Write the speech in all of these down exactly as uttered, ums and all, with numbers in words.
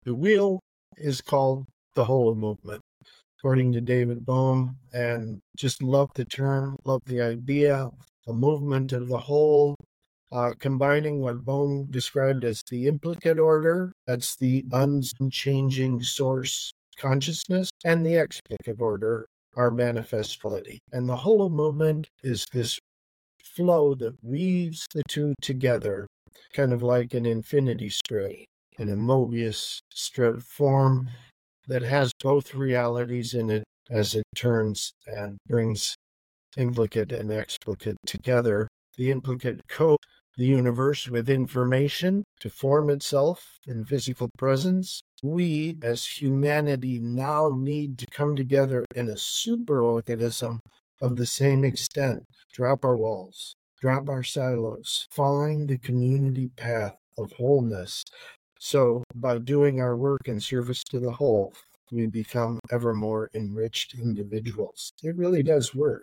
The wheel is called the Holo movement, according to David Bohm, and just love the term, love the idea, a movement of the whole, uh, combining what Bohm described as the implicate order, that's the unchanging source consciousness, and the explicate order, our manifestability. And the Holo movement is this flow that weaves the two together, kind of like an infinity strip in a Mobius strip form that has both realities in it as it turns and brings implicate and explicate together. The implicate coat the universe with information to form itself in physical presence. We, as humanity, now need to come together in a superorganism of the same extent. Drop our walls, drop our silos, find the community path of wholeness. So, by doing our work in service to the whole, we become ever more enriched individuals. It really does work.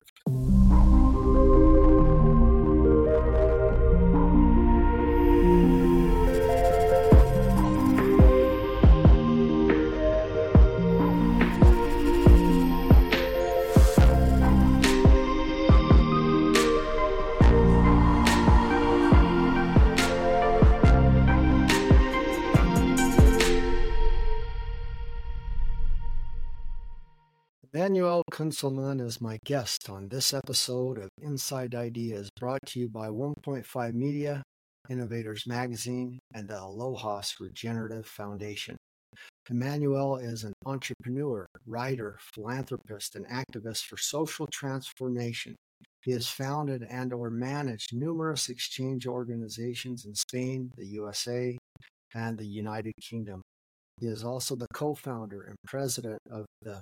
Emmanuel Kunzelman is my guest on this episode of Inside Ideas, brought to you by one point five Media, Innovators Magazine, and the Aloha's Regenerative Foundation. Emmanuel is an entrepreneur, writer, philanthropist, and activist for social transformation. He has founded and or managed numerous exchange organizations in Spain, the U S A, and the United Kingdom. He is also the co-founder and president of the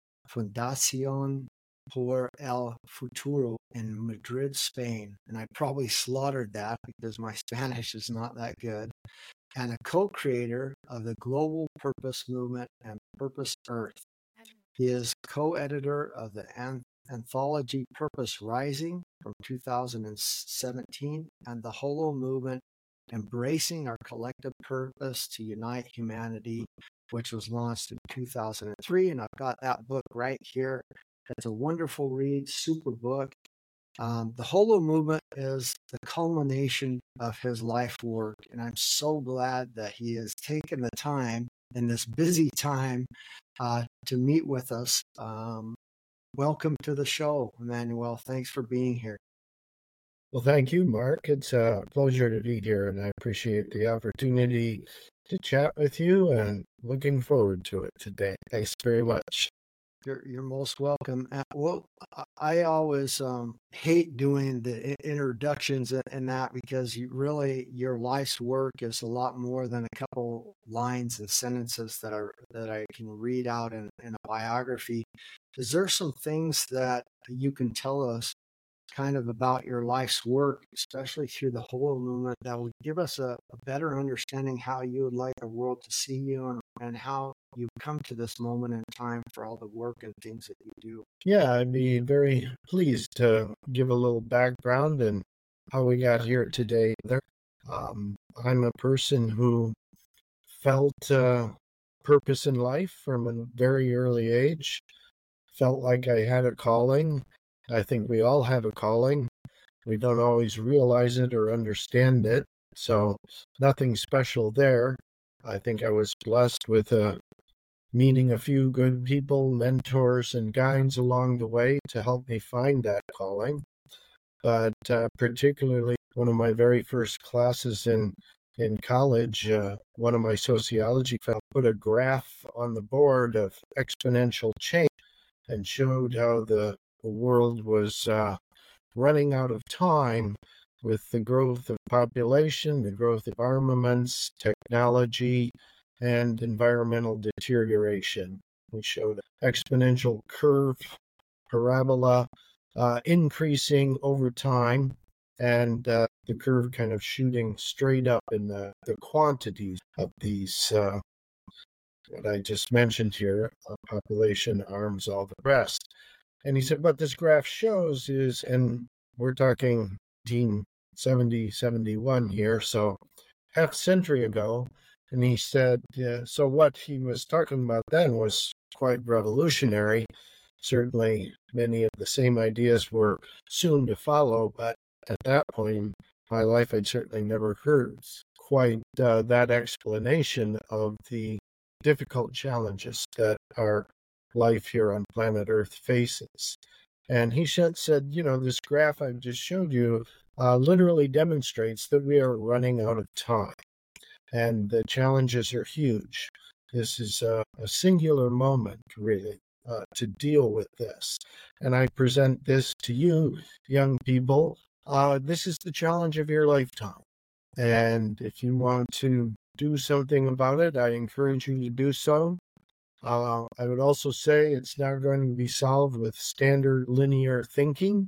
Fundación por el Futuro in Madrid, Spain. And I probably slaughtered that because my Spanish is not that good. And a co-creator of the Global Purpose Movement and Purpose Earth. He is co-editor of the anthology Purpose Rising from two thousand seventeen and the Holo Movement, Embracing Our Collective Purpose to Unite Humanity, which was launched in two thousand three, and I've got that book right here. It's a wonderful read, super book. Um, the Holo Movement is the culmination of his life work, and I'm so glad that he has taken the time in this busy time uh, to meet with us. Um, welcome to the show, Emmanuel. Thanks for being here. Well, thank you, Mark. It's a pleasure to be here, and I appreciate the opportunity to chat with you, and looking forward to it today. Thanks very much. You're, you're most welcome. Uh, well, I always um, hate doing the introductions and that because you really, your life's work is a lot more than a couple lines and sentences that are that I can read out in, in a biography. Is there some things that you can tell us kind of about your life's work, especially through the Holo Movement, that will give us a, a better understanding how you would like the world to see you, and, and how you've come to this moment in time for all the work and things that you do? Yeah, I'd be very pleased to give a little background and how we got here today. Um, I'm a person who felt uh, purpose in life from a very early age, felt like I had a calling. I think we all have a calling. We don't always realize it or understand it, so nothing special there. I think I was blessed with uh, meeting a few good people, mentors, and guides along the way to help me find that calling. But uh, particularly one of my very first classes in in college, uh, one of my sociology fellows put a graph on the board of exponential change and showed how the the world was uh, running out of time with the growth of population, the growth of armaments, technology, and environmental deterioration. We showed an exponential curve, parabola, uh, increasing over time, and uh, the curve kind of shooting straight up in the, the quantities of these, uh, what I just mentioned here, uh, population, arms, all the rest. And he said, what this graph shows is, and we're talking nineteen seventy, seventy-one here, so half a century ago, And he said, uh, so what he was talking about then was quite revolutionary. Certainly, many of the same ideas were soon to follow, but at that point in my life, I'd certainly never heard quite uh, that explanation of the difficult challenges that our life here on planet Earth faces. And he said, you know, this graph I've just showed you uh, literally demonstrates that we are running out of time. And the challenges are huge. This is a, a singular moment, really, uh, to deal with this. And I present this to you, young people. Uh, this is the challenge of your lifetime. And if you want to do something about it, I encourage you to do so. Uh, I would also say it's not going to be solved with standard linear thinking.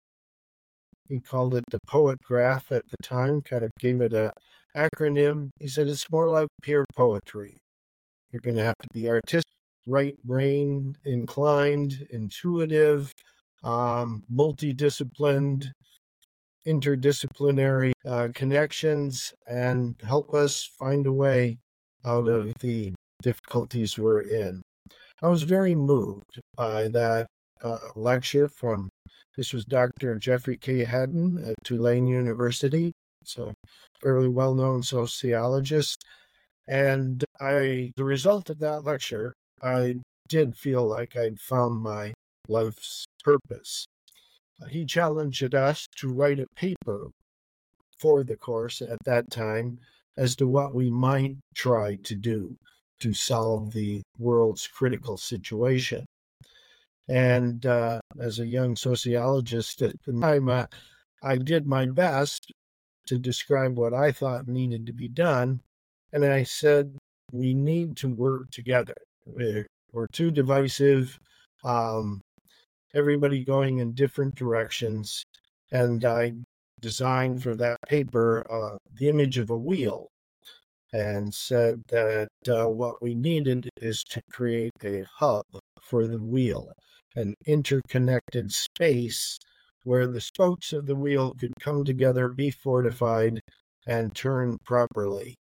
He called it the poet graph at the time, kind of gave it a acronym. He said it's more like pure poetry. You're going to have to be artistic, right brain inclined, intuitive, um, multidisciplined, interdisciplinary uh, connections, and help us find a way out of the difficulties we're in. I was very moved by that uh, lecture from, this was Doctor Jeffrey K. Haddon at Tulane University. It's a fairly well-known sociologist. And I, the result of that lecture, I did feel like I'd found my life's purpose. Uh, he challenged us to write a paper for the course at that time as to what we might try to do to solve the world's critical situation. And uh, as a young sociologist at the time, uh, I did my best to describe what I thought needed to be done. And I said, we need to work together. We're, we're too divisive, um, everybody going in different directions. And I designed for that paper uh, the image of a wheel, and said that uh, what we needed is to create a hub for the wheel, an interconnected space where the spokes of the wheel could come together, be fortified, and turn properly.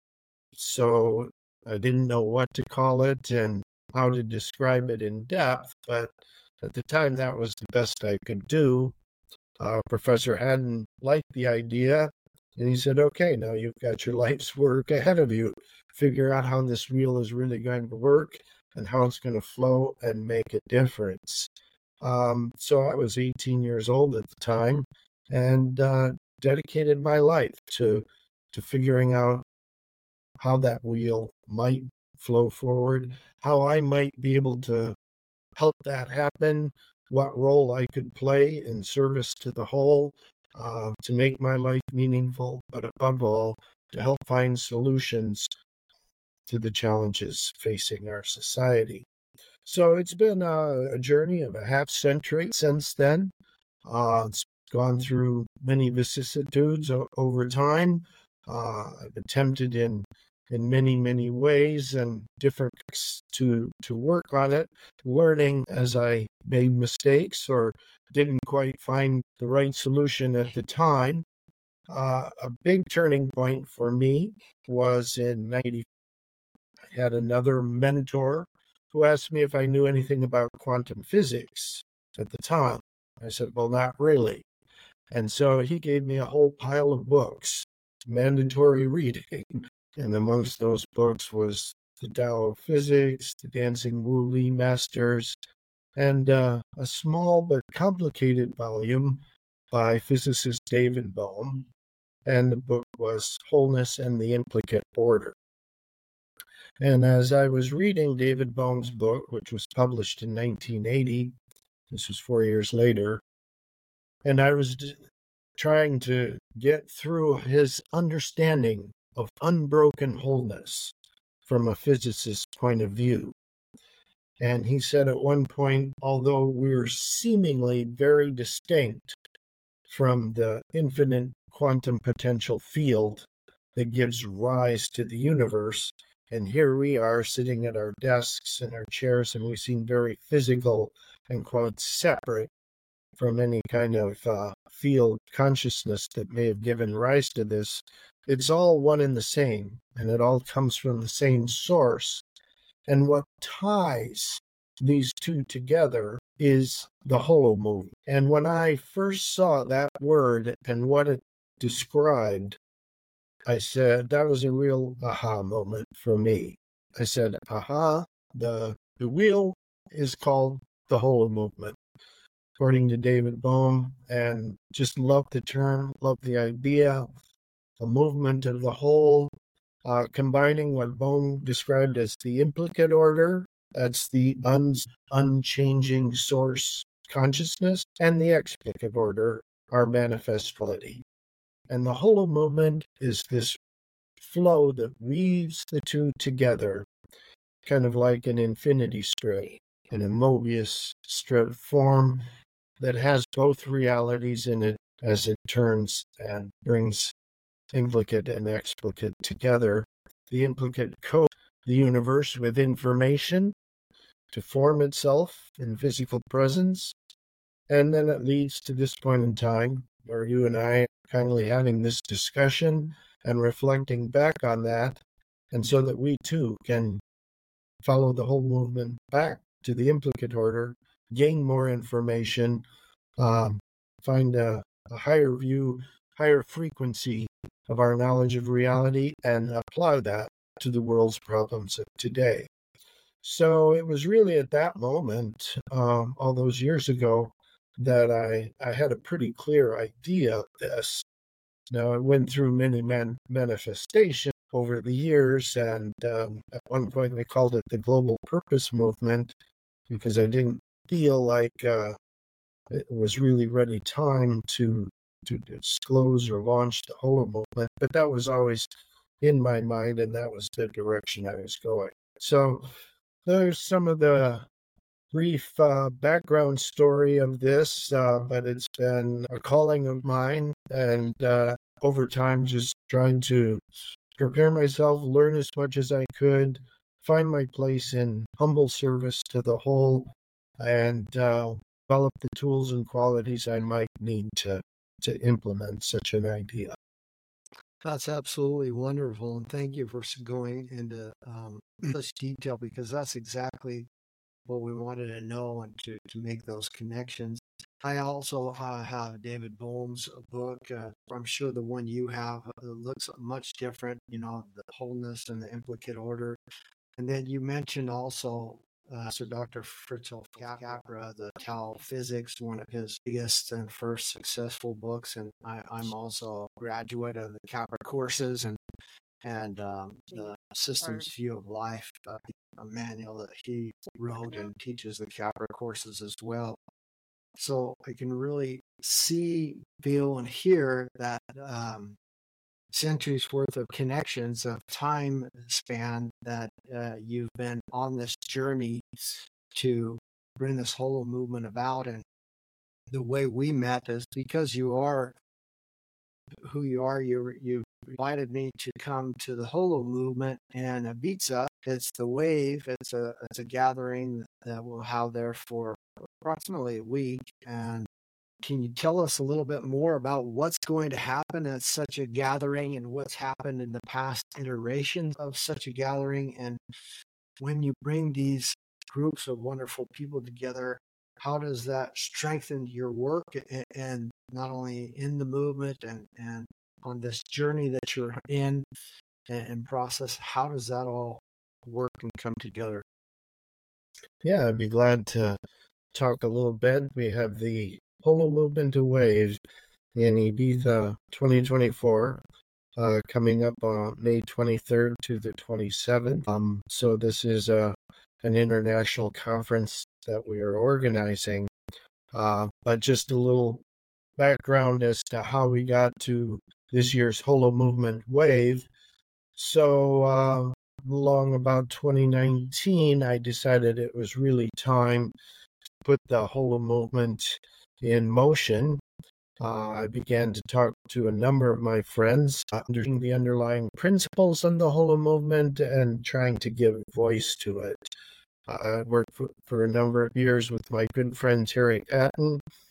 So I didn't know what to call it and how to describe it in depth, but at the time that was the best I could do. Uh, Professor Haddon liked the idea, and he said, okay, now you've got your life's work ahead of you. Figure out how this wheel is really going to work and how it's going to flow and make a difference. Um, so I was eighteen years old at the time, and uh, dedicated my life to to figuring out how that wheel might flow forward, how I might be able to help that happen, what role I could play in service to the whole, uh, to make my life meaningful, but above all, to help find solutions to the challenges facing our society. So it's been a, a journey of a half century since then. Uh, it's gone through many vicissitudes o- over time. Uh, I've attempted in in many, many ways and different ways to to work on it, learning as I made mistakes or didn't quite find the right solution at the time. Uh, a big turning point for me was in ninety. I had another mentor who asked me if I knew anything about quantum physics at the time. I said, well, not really. And so he gave me a whole pile of books, mandatory reading. And amongst those books was The Tao of Physics, The Dancing Wu Li Masters, and uh, a small but complicated volume by physicist David Bohm. And the book was Wholeness and the Implicate Order. And as I was reading David Bohm's book, which was published in nineteen eighty, this was four years later, and I was d- trying to get through his understanding of unbroken wholeness from a physicist's point of view. And he said at one point, although we're seemingly very distinct from the infinite quantum potential field that gives rise to the universe, and here we are sitting at our desks and our chairs, and we seem very physical and quite separate from any kind of uh, field consciousness that may have given rise to this, it's all one and the same, and it all comes from the same source. And what ties these two together is the holo movement. And when I first saw that word and what it described, I said, that was a real aha moment for me. I said, aha, the, the wheel is called the holo movement, according to David Bohm, and just love the term, love the idea, the movement of the whole, uh, combining what Bohm described as the implicate order, that's the un- unchanging source consciousness, and the explicate order, our manifestability. And the holo movement is this flow that weaves the two together, kind of like an infinity strip, in a Mobius strip form that has both realities in it as it turns and brings implicate and explicate together. The implicate coats the universe with information to form itself in physical presence, and then it leads to this point in time where you and I are kindly having this discussion and reflecting back on that, and so that we too can follow the whole movement back to the implicate order, gain more information, um, find a, a higher view, higher frequency of our knowledge of reality, and apply that to the world's problems of today. So it was really at that moment, um, all those years ago, that I, I had a pretty clear idea of this. Now, I went through many man- manifestations over the years, and um, at one point we called it the Global Purpose Movement, because I didn't feel like uh, it was really ready time to to disclose or launch the holo movement, but that was always in my mind, and that was the direction I was going. So there's some of the brief uh, background story of this, uh, but it's been a calling of mine, and uh, over time just trying to prepare myself, learn as much as I could, find my place in humble service to the whole, and uh, develop the tools and qualities I might need to, to implement such an idea. That's absolutely wonderful, and thank you for going into um, such detail, because that's exactly what we wanted to know and to, to make those connections. I also uh, have David Bohm's book. Uh, I'm sure the one you have uh, looks much different, you know, the wholeness and the implicate order. And then you mentioned also uh, Sir Doctor Fritjof Capra, the Tao Physics, one of his biggest and first successful books. And I, I'm also a graduate of the Capra courses, and and um, the Systems View of Life, uh, a manual that he wrote and teaches the Capra courses as well. So I can really see, feel, and hear that um, centuries worth of connections of time span that uh, you've been on this journey to bring this whole movement about. And the way we met is because you are who you are. You you invited me to come to the Holo movement in Ibiza. It's the Wave. It's a it's a gathering that we'll have there for approximately a week. And can you tell us a little bit more about what's going to happen at such a gathering, and what's happened in the past iterations of such a gathering? And when you bring these groups of wonderful people together, how does that strengthen your work, and, and not only in the movement and, and on this journey that you're in and, and process, how does that all work and come together? Yeah, I'd be glad to talk a little bit. We have the Holo Movement to Wave in Ibiza twenty twenty-four, uh, coming up on May twenty-third to the twenty-seventh. Um, so this is uh, an international conference that we are organizing. Uh, but just a little background as to how we got to this year's Holo Movement Wave. So uh, along about twenty nineteen, I decided it was really time to put the Holo Movement in motion. Uh, I began to talk to a number of my friends, uh, understanding the underlying principles of the Holo Movement and trying to give voice to it. Uh, I worked for, for a number of years with my good friend Terry Patton,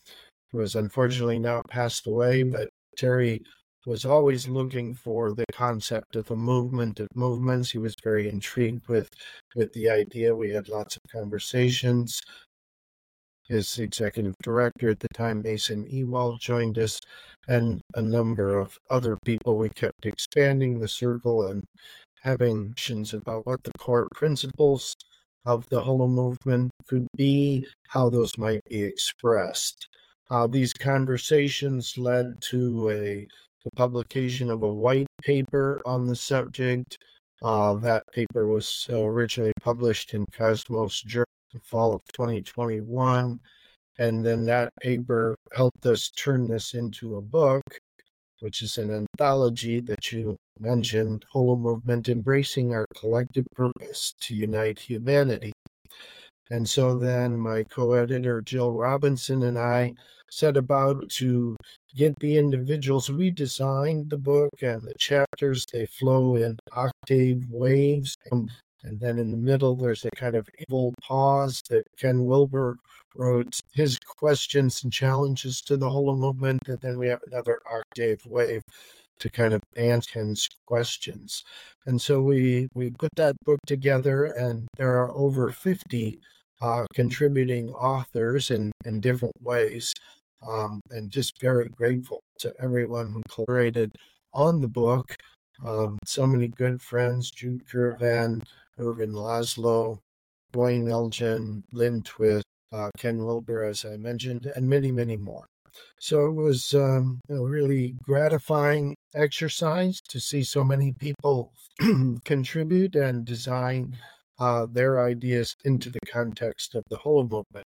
who has unfortunately now passed away, but Terry was always looking for the concept of a movement of movements. He was very intrigued with, with the idea. We had lots of conversations. His executive director at the time, Mason Ewald, joined us, and a number of other people. We kept expanding the circle and having questions about what the core principles of the holo movement could be, how those might be expressed. Uh, these conversations led to a the publication of a white paper on the subject. Uh, that paper was originally published in Cosmos Journal in the fall of twenty twenty-one, and then that paper helped us turn this into a book, which is an anthology that you mentioned, Holo Movement, Embracing Our Collective Purpose to Unite Humanity. And so then my co-editor, Jill Robinson, and I set about to get the individuals. We designed the book and the chapters. They flow in octave waves. And, and then in the middle, there's a kind of evil pause that Ken Wilber wrote his questions and challenges to the Holo Movement. And then we have another octave wave to kind of answer Ken's questions. And so we, we put that book together, and there are over fifty Uh, contributing authors in, in different ways, um, and just very grateful to everyone who collaborated on the book. Um, so many good friends, Jude Curvan, Irvin Laszlo, Dwayne Elgin, Lynn Twist, uh, Ken Wilber, as I mentioned, and many, many more. So it was um, a really gratifying exercise to see so many people contribute and design Uh, their ideas into the context of the Holo Movement.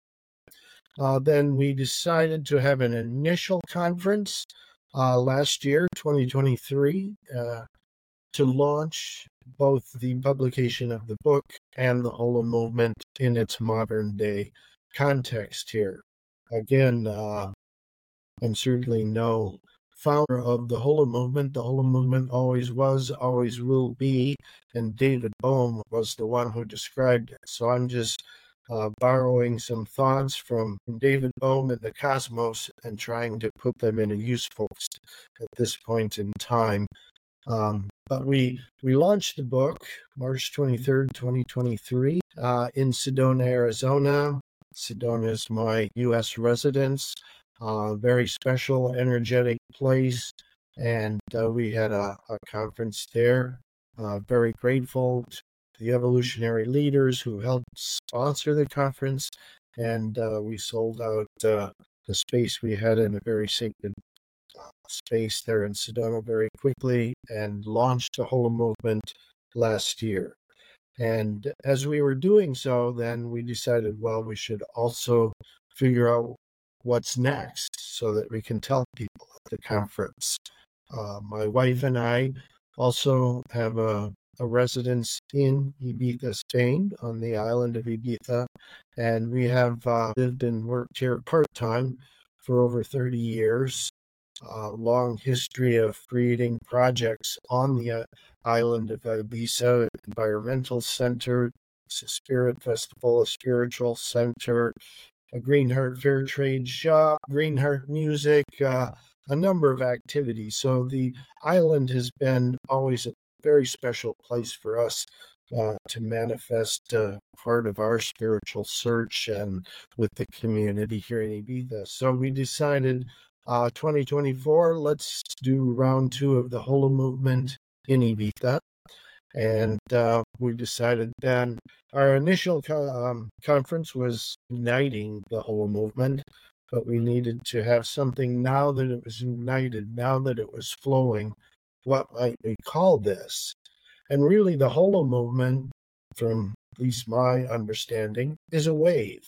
Uh, then we decided to have an initial conference uh, last year, twenty twenty-three, uh, to launch both the publication of the book and the Holo Movement in its modern day context here. Again, uh, I'm certainly no founder of the Holo Movement. The Holo Movement always was, always will be, and David Bohm was the one who described it. So I'm just uh, borrowing some thoughts from David Bohm and the Cosmos and trying to put them in a useful at this point in time. Um, but we we launched the book March twenty-third, twenty twenty-three, uh, in Sedona, Arizona. Sedona is my U S residence. Uh, very special, energetic place, and uh, we had a, a conference there. Uh, very grateful to the evolutionary leaders who helped sponsor the conference, and uh, we sold out uh, the space we had in a very sacred uh, space there in Sedona very quickly, and launched the Holo Movement last year. And as we were doing so, then we decided, well, we should also figure out what's next so that we can tell people at the conference. Uh, my wife and I also have a, a residence in Ibiza, Spain, on the island of Ibiza, and we have uh, lived and worked here part-time for over thirty years. A long history of creating projects on the uh, island of Ibiza, environmental center, it's a spirit festival, a spiritual center, a Green Heart Fair Trade shop, Green Heart Music, uh, a number of activities. So the island has been always a very special place for us uh, to manifest uh, part of our spiritual search and with the community here in Ibiza. So we decided uh, twenty twenty-four, let's do round two of the Holo Movement in Ibiza. And uh, we decided then our initial co- um, conference was uniting the Holo Movement, but we needed to have something now that it was united, now that it was flowing. What might we call this? And really, the Holo Movement, from at least my understanding, is a wave.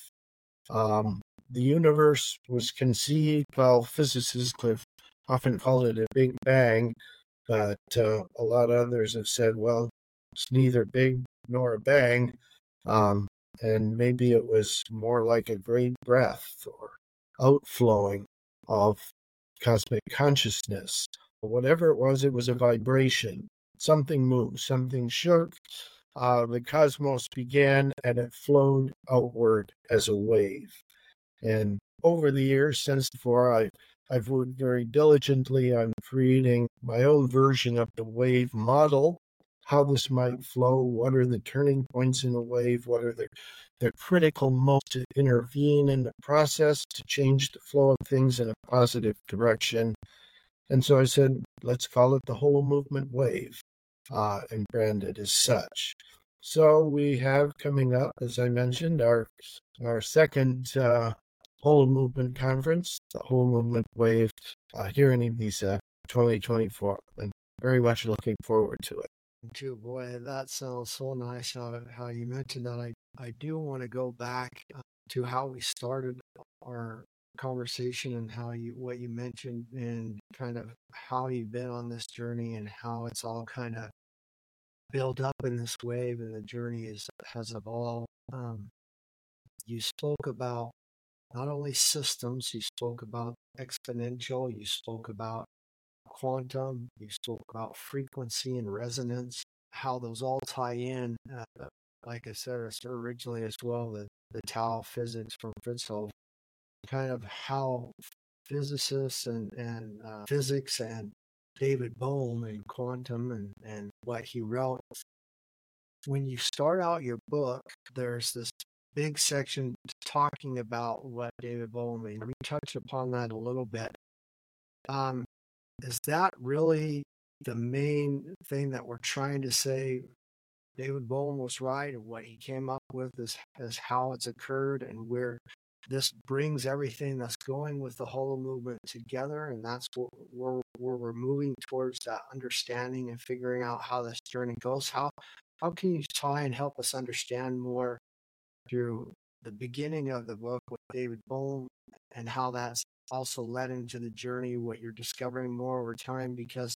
Um, the universe was conceived, well, physicists have often called it a Big Bang, but uh, a lot of others have said, well, it's neither big nor a bang, um, and maybe it was more like a great breath or outflowing of cosmic consciousness. Whatever it was, it was a vibration. Something moved, something shook. Uh, the cosmos began, and it flowed outward as a wave. And over the years since before, I, I've worked very diligently on creating my own version of the wave model, how this might flow, what are the turning points in a wave, what are the, the critical moments to intervene in the process to change the flow of things in a positive direction. And so I said, let's call it the whole movement wave, uh, and brand it as such. So we have coming up, as I mentioned, our our second uh, whole movement conference, the whole movement wave, uh, here in Ibiza, twenty twenty-four, and very much looking forward to it. Too, boy, that sounds so nice. How how you mentioned that. I I do want to go back uh, to how we started our conversation and how you what you mentioned and kind of how you've been on this journey and how it's all kind of built up in this wave and the journey is has evolved. Um, you spoke about not only systems, you spoke about exponential, you spoke about quantum, you spoke about frequency and resonance, how those all tie in. Uh, like I said, I started originally as well, the, the Tao physics from Fritz Holz, kind of how physicists and, and uh, physics and David Bohm and quantum and, and what he wrote. When you start out your book, there's this big section talking about what David Bohm, and we touched upon that a little bit. Um, is that really the main thing that we're trying to say? David Bohm was right, and what he came up with is, is how it's occurred and where this brings everything that's going with the whole movement together, and that's what we're, where we're moving towards, that understanding and figuring out how this journey goes. How how can you try and help us understand more through the beginning of the book with David Bohm and how that's also led into the journey, what you're discovering more over time? Because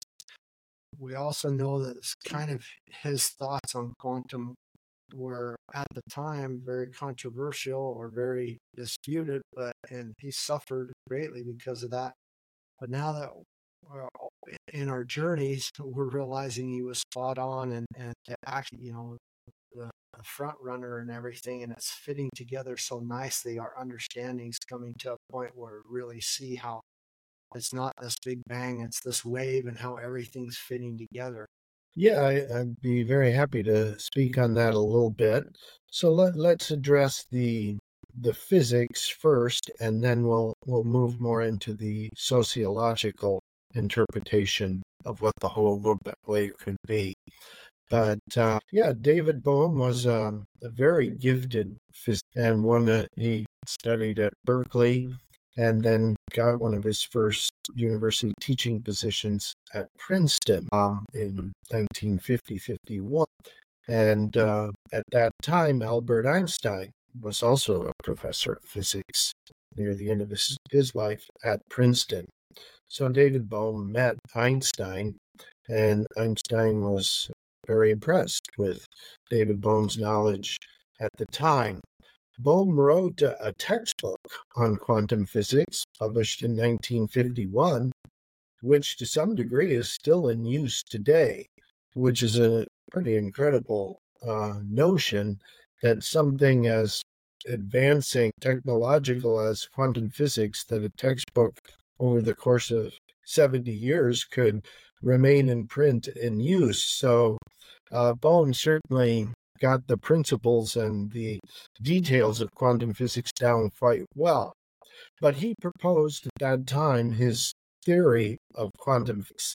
we also know that it's kind of his thoughts on quantum were at the time very controversial or very disputed, but and he suffered greatly because of that. But now that we're in our journeys, we're realizing he was spot on and and actually, you know, the, the front runner and everything, and it's fitting together so nicely. Our understanding's coming to a point where we really see how it's not this big bang, it's this wave, and how everything's fitting together. Yeah, I, I'd be very happy to speak on that a little bit. So let, let's address the the physics first, and then we'll we'll move more into the sociological interpretation of what the whole movement wave could be. But uh, yeah, David Bohm was um, a very gifted physicist, and one that he studied at Berkeley and then got one of his first university teaching positions at Princeton um, in nineteen fifty fifty-one. And uh, at that time, Albert Einstein was also a professor of physics near the end of his, his life at Princeton. So David Bohm met Einstein, and Einstein was very impressed with David Bohm's knowledge at the time. Bohm wrote a, a textbook on quantum physics published in nineteen fifty-one, which to some degree is still in use today, which is a pretty incredible uh, notion that something as advancing technological as quantum physics, that a textbook over the course of seventy years could remain in print and use. So uh, Bohm certainly got the principles and the details of quantum physics down quite well. But he proposed at that time his theory of quantum physics,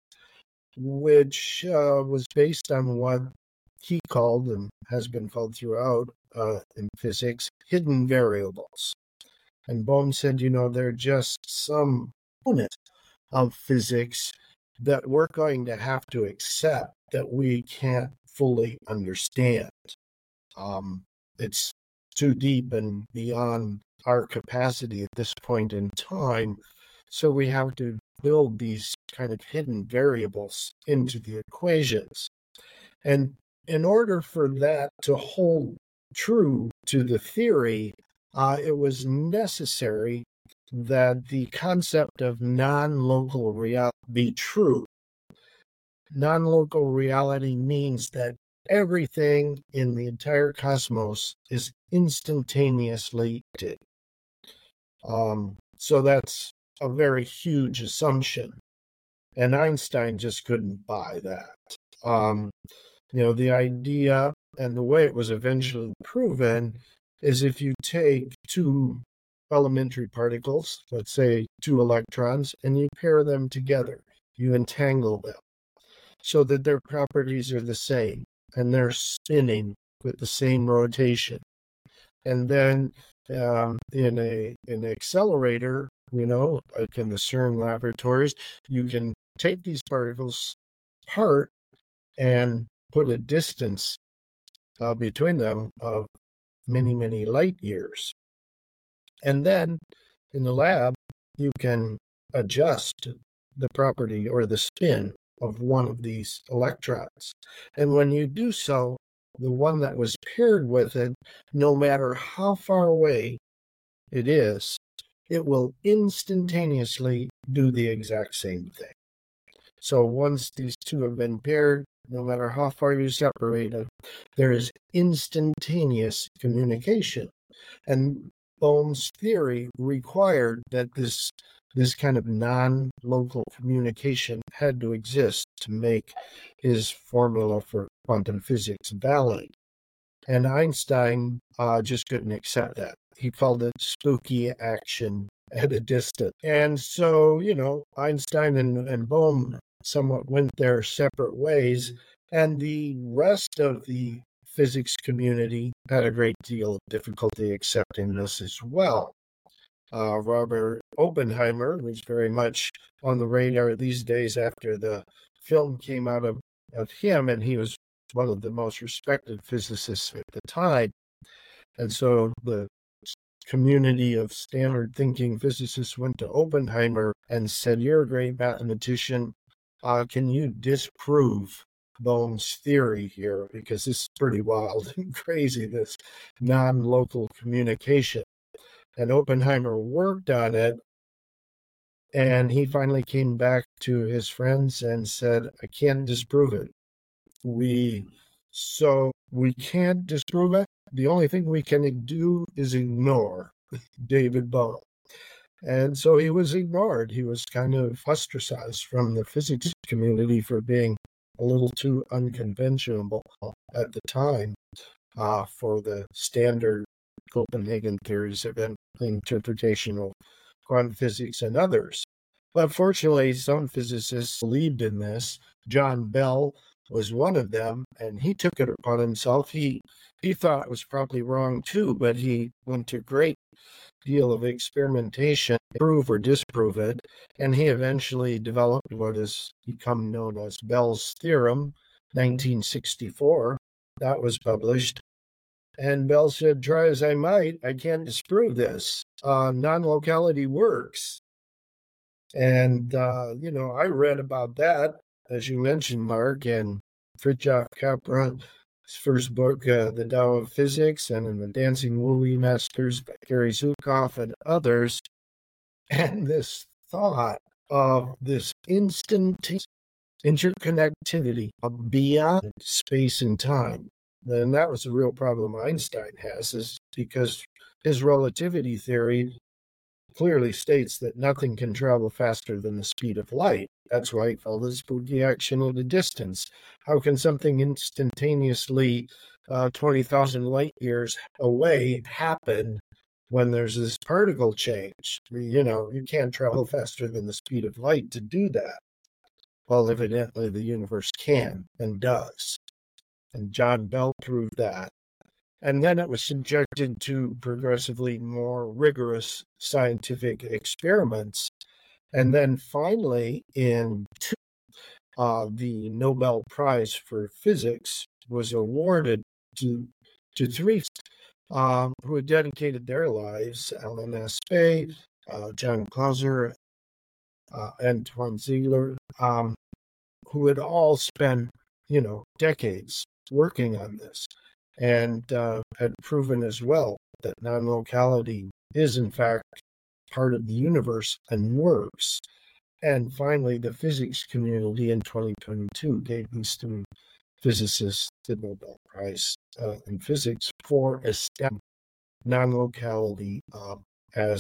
which uh, was based on what he called, and has been called throughout uh, in physics, hidden variables. And Bohm said, you know, they're just some component of physics that we're going to have to accept that we can't fully understand. Um, it's too deep and beyond our capacity at this point in time. So we have to build these kind of hidden variables into the equations. And in order for that to hold true to the theory, uh, it was necessary that the concept of non-local reality be true. Non-local reality means that everything in the entire cosmos is instantaneously did. Um, so that's a very huge assumption. And Einstein just couldn't buy that. Um, you know, the idea and the way it was eventually proven is if you take two elementary particles, let's say two electrons, and you pair them together, you entangle them so that their properties are the same and they're spinning with the same rotation. And then um, in a in an accelerator, you know, like in the CERN laboratories, you can take these particles apart and put a distance uh, between them of many, many light years. And then in the lab, you can adjust the property or the spin of one of these electrons. And when you do so, the one that was paired with it, no matter how far away it is, it will instantaneously do the exact same thing. So once these two have been paired, no matter how far you separate them, there is instantaneous communication. And Bohm's theory required that this this kind of non-local communication had to exist to make his formula for quantum physics valid. And Einstein uh, just couldn't accept that. He called it spooky action at a distance. And so, you know, Einstein and, and Bohm somewhat went their separate ways, and the rest of the physics community had a great deal of difficulty accepting this as well. Uh, Robert Oppenheimer was very much on the radar these days after the film came out of, of him, and he was one of the most respected physicists at the time. And so the community of standard thinking physicists went to Oppenheimer and said, "You're a great mathematician. Uh, can you disprove Bohm's theory here? Because this is pretty wild and crazy, this non-local communication." And Oppenheimer worked on it, and he finally came back to his friends and said, "I can't disprove it. We, so we can't disprove it. The only thing we can do is ignore David Bohm." And so he was ignored. He was kind of ostracized from the physics community for being a little too unconventional at the time uh, for the standard Copenhagen theories of interpretation of quantum physics and others. But fortunately, some physicists believed in this. John Bell was one of them, and he took it upon himself. He he thought it was probably wrong too, but he went to great deal of experimentation to prove or disprove it, and he eventually developed what has become known as Bell's theorem, nineteen sixty-four. That was published. And Bell said, "Try as I might, I can't disprove this. Uh, non-locality works." And, uh, you know, I read about that, as you mentioned, Mark, and Fritjof Capra's first book, uh, The Tao of Physics, and in The Dancing Movie Masters by Gary Zukav and others. And this thought of this instantaneous interconnectivity of beyond space and time. And that was the real problem Einstein has, is because his relativity theory clearly states that nothing can travel faster than the speed of light. That's why it called the spooky action at a distance. How can something instantaneously uh, twenty thousand light years away happen when there's this particle change? You know, you can't travel faster than the speed of light to do that. Well, evidently the universe can and does. And John Bell proved that. And then it was subjected to progressively more rigorous scientific experiments. And then finally, in two, uh, the Nobel Prize for Physics was awarded to, to three um, who had dedicated their lives: Alan Aspect, uh, John Clauser, uh, Antoine Ziegler, um, who had all spent, you know, decades working on this, and uh, had proven as well that non-locality is in fact part of the universe and works. And finally, the physics community in twenty twenty-two gave these two physicists the Nobel Prize uh, in physics for establishing non-locality uh, as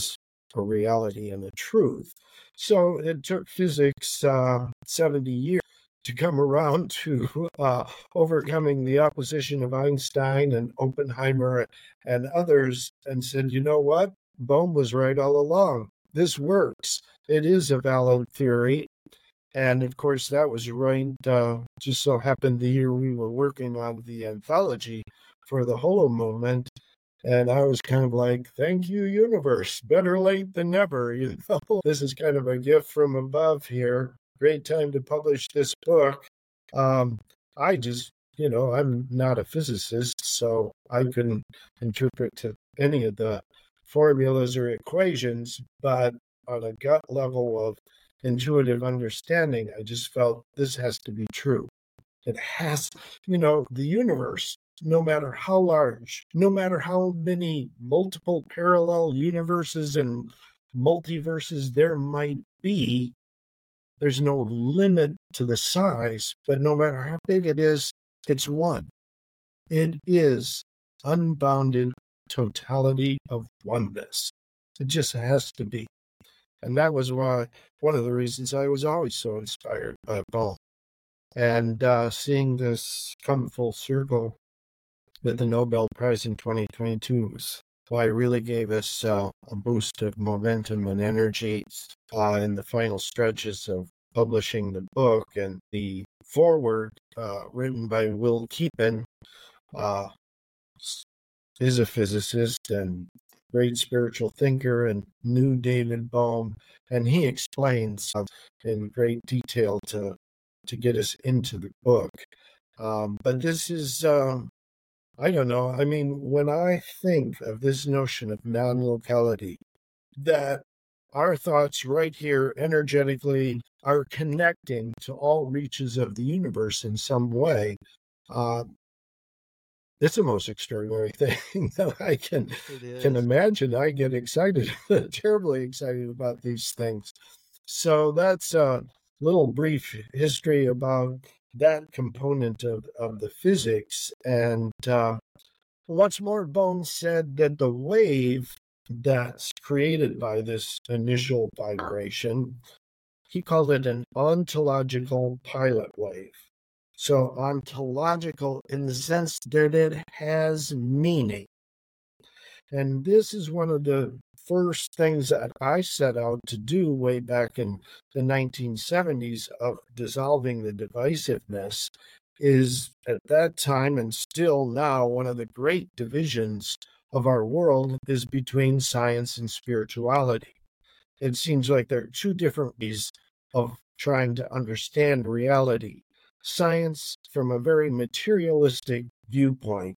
a reality and a truth. So it took physics uh, seventy years to come around to uh, overcoming the opposition of Einstein and Oppenheimer and others, and said, you know what? Bohm was right all along. This works. It is a valid theory. And of course, that was right. Uh, just so happened the year we were working on the anthology for the Holo movement. And I was kind of like, thank you, universe. Better late than never. You know, this is kind of a gift from above here. Great time to publish this book. Um, I just, you know, I'm not a physicist, so I couldn't interpret to any of the formulas or equations, but on a gut level of intuitive understanding, I just felt this has to be true. It has, you know, the universe, no matter how large, no matter how many multiple parallel universes and multiverses there might be, there's no limit to the size, but no matter how big it is, it's one. It is unbounded totality of oneness. It just has to be. And that was why one of the reasons I was always so inspired by Bohm. And uh, seeing this come full circle with the Nobel Prize in twenty twenty-two was why it really gave us uh, a boost of momentum and energy uh, in the final stretches of publishing the book. And the foreword uh, written by Will Keepan uh, is a physicist and great spiritual thinker and knew David Bohm, and he explains uh, in great detail to to get us into the book. Um, but this is, uh, I don't know, I mean, when I think of this notion of non-locality, that our thoughts right here energetically are connecting to all reaches of the universe in some way, uh, it's the most extraordinary thing that I can can imagine. I get excited, terribly excited about these things. So that's a little brief history about that component of, of the physics. And uh, once more, Bohm said that the wave that's created by this initial vibration, he called it an ontological pilot wave. So ontological in the sense that it has meaning. And this is one of the first things that I set out to do way back in the nineteen seventies of dissolving the divisiveness, is at that time and still now one of the great divisions of our world is between science and spirituality. It seems like there are two different ways of trying to understand reality. Science from a very materialistic viewpoint,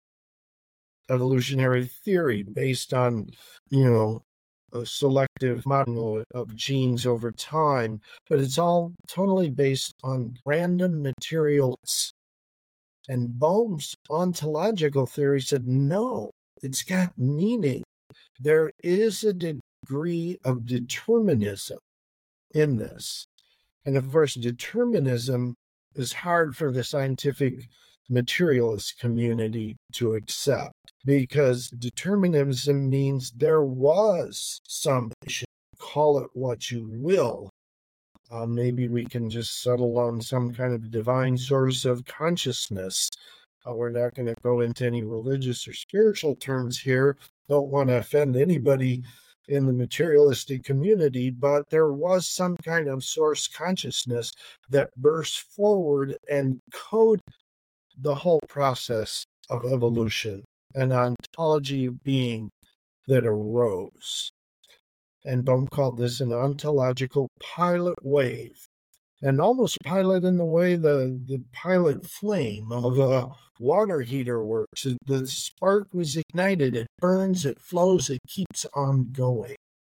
evolutionary theory based on, you know, a selective model of genes over time, but it's all totally based on random materials. And Bohm's ontological theory said, no, it's got meaning. There is a degree of determinism in this. And of course, determinism is hard for the scientific materialist community to accept, because determinism means there was some, call it what you will. Uh, maybe we can just settle on some kind of divine source of consciousness. Uh, we're not going to go into any religious or spiritual terms here. Don't want to offend anybody in the materialistic community, but there was some kind of source consciousness that burst forward and coded the whole process of evolution, an ontology of being that arose. And Bohm called this an ontological pilot wave. And almost pilot in the way the, the pilot flame of a water heater works. The spark was ignited, it burns, it flows, it keeps on going.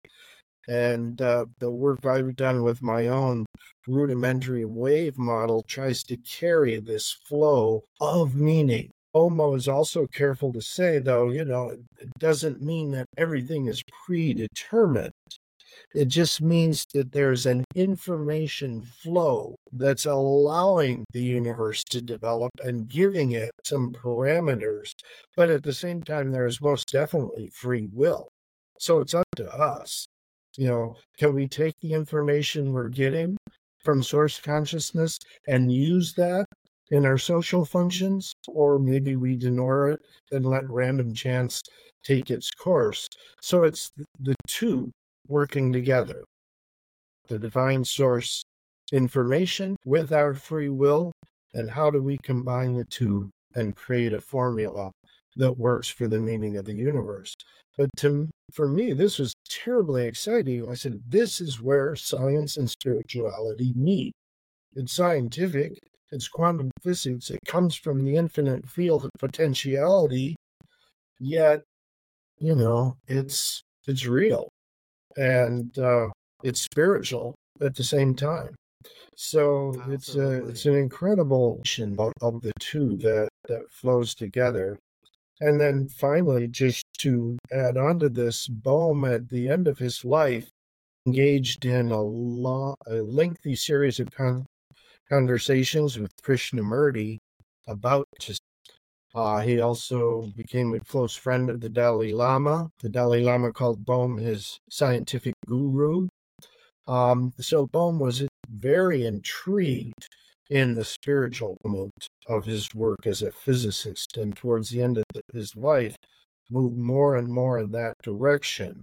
And uh, the work I've done with my own rudimentary wave model tries to carry this flow of meaning. Bohm is also careful to say, though, you know, it doesn't mean that everything is predetermined. It just means that there's an information flow that's allowing the universe to develop and giving it some parameters. But at the same time, there is most definitely free will. So it's up to us. You know, can we take the information we're getting from source consciousness and use that in our social functions? Or maybe we ignore it and let random chance take its course. So it's the two working together, the divine source information with our free will, and how do we combine the two and create a formula that works for the meaning of the universe. But to, for me, this was terribly exciting. I said, this is where science and spirituality meet. It's scientific, it's quantum physics, it comes from the infinite field of potentiality, yet, you know, it's it's real and uh, it's spiritual at the same time. So it's a, it's an incredible of, of the two that, that flows together. And then finally, just to add on to this, Bohm at the end of his life engaged in a, long, a lengthy series of con- conversations with Krishnamurti about just uh, he also became a close friend of the Dalai Lama. The Dalai Lama called Bohm his scientific guru. Um, so Bohm was very intrigued in the spiritual mood of his work as a physicist, and towards the end of his life, moved more and more in that direction.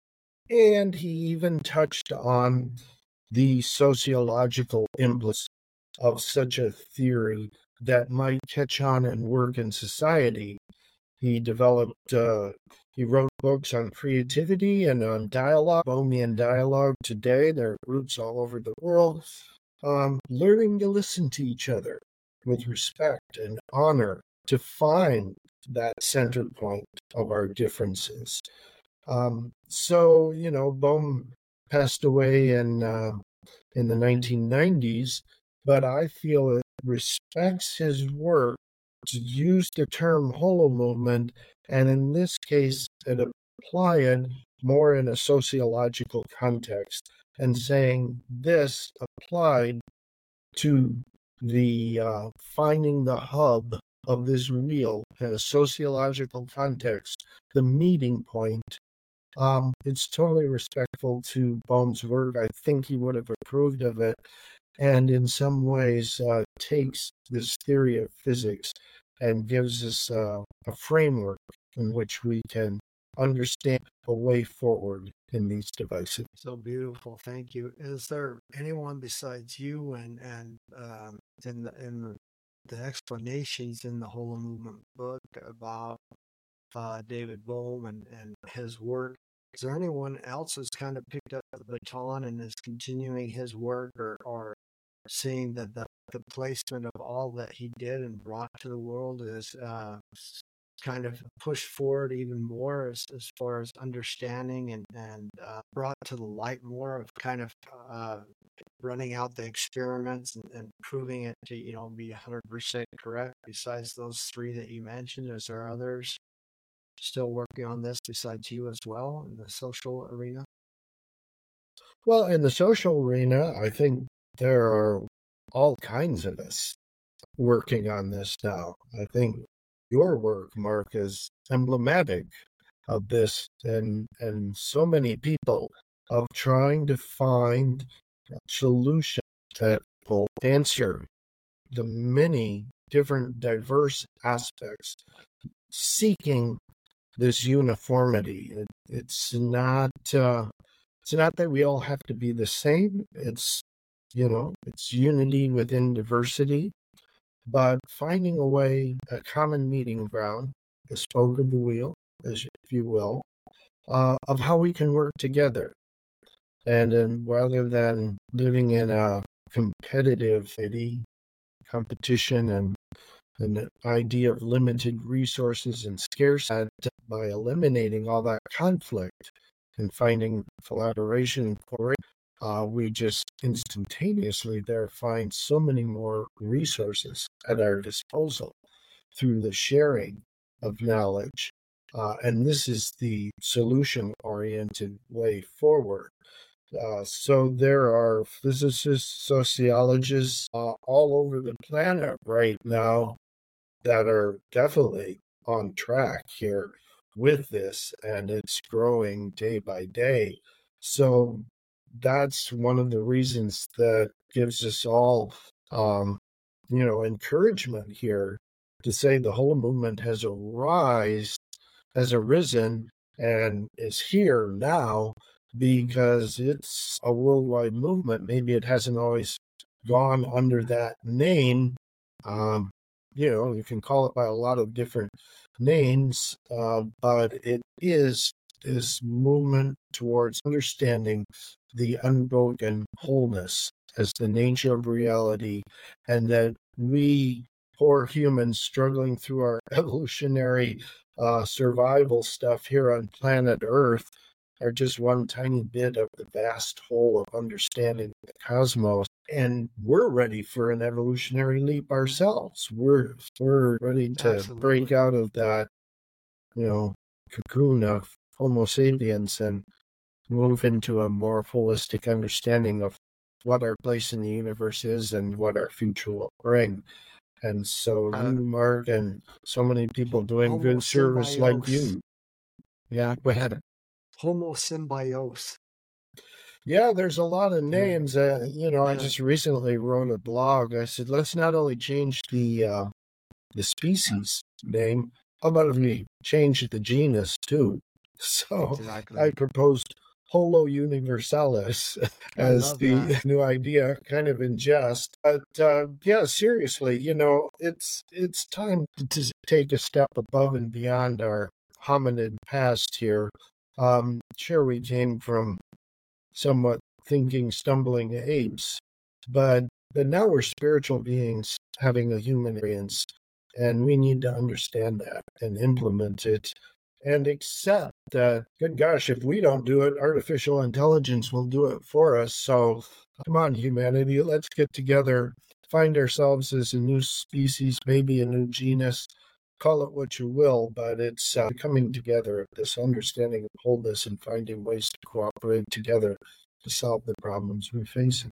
And he even touched on the sociological implications of such a theory that might catch on and work in society. He developed, uh, he wrote books on creativity and on dialogue, Bohmian dialogue today. There are groups all over the world, um, learning to listen to each other with respect and honor to find that center point of our differences. Um, so, you know, Bohm passed away in, uh, in the nineteen nineties, but I feel it respects his work to use the term holo movement, and in this case, it apply it more in a sociological context, and saying this applied to the uh, finding the hub of this real in a sociological context, the meeting point. Um, it's totally respectful to Bohm's work. I think he would have approved of it, and in some ways uh, takes this theory of physics and gives us uh, a framework in which we can understand a way forward in these devices. So beautiful, thank you. Is there anyone besides you and and um, in the in the explanations in the Holo Movement book about uh, David Bohm and, and his work? Is there anyone else who's kind of picked up the baton and is continuing his work, or, or seeing that the, the placement of all that he did and brought to the world is uh, kind of pushed forward even more as, as far as understanding and, and uh, brought to the light more of kind of uh, running out the experiments and, and proving it to, you know, be one hundred percent correct? Besides those three that you mentioned, is there others still working on this besides you as well in the social arena? Well, in the social arena, I think there are all kinds of us working on this now. I think your work, Mark, is emblematic of this, and and so many people of trying to find solutions that will answer the many different diverse aspects, seeking this uniformity. It, it's not uh, it's not that we all have to be the same. It's, you know, it's unity within diversity, but finding a way, a common meeting ground, a spoke of the wheel, as if you will, uh, of how we can work together. And then rather than living in a competitive city, competition and an idea of limited resources and scarcity, by eliminating all that conflict and finding collaboration and cooperation, uh, we just instantaneously there find so many more resources at our disposal through the sharing of knowledge. Uh, and this is the solution-oriented way forward. Uh, so there are physicists, sociologists uh, all over the planet right now that are definitely on track here, with this, and it's growing day by day. So that's one of the reasons that gives us all, um, you know, encouragement here to say the whole movement has arise, has arisen, and is here now because it's a worldwide movement. Maybe it hasn't always gone under that name. Um, you know, you can call it by a lot of different names, uh, but it is this movement towards understanding the unbroken wholeness as the nature of reality, and that we poor humans struggling through our evolutionary uh, survival stuff here on planet Earth are just one tiny bit of the vast whole of understanding the cosmos. And we're ready for an evolutionary leap ourselves. We're we're ready to Absolutely. break out of that, you know, cocoon of Homo sapiens and move into a more holistic understanding of what our place in the universe is and what our future will bring. And so Uh, you, Mark, and so many people doing Homo good service like symbiosis. you. Yeah, go ahead. Homo symbiosis. Yeah, there's a lot of Yeah. names. Uh, you know, I Yeah. just recently wrote a blog. I said, let's not only change the uh, the species name, how about if we change the genus too? So Exactly. I proposed Holo Universalis I as love the that. new idea, kind of in jest. But uh, yeah, seriously, you know, it's it's time to take a step above and beyond our hominid past here. Um, sure, we came from somewhat thinking, stumbling apes, but but now we're spiritual beings having a human experience, and we need to understand that and implement it and accept that, good gosh, if we don't do it, artificial intelligence will do it for us. So come on, humanity, let's get together, find ourselves as a new species, maybe a new genus. Call it what you will, but it's uh, coming together of this understanding of wholeness and finding ways to cooperate together to solve the problems we face.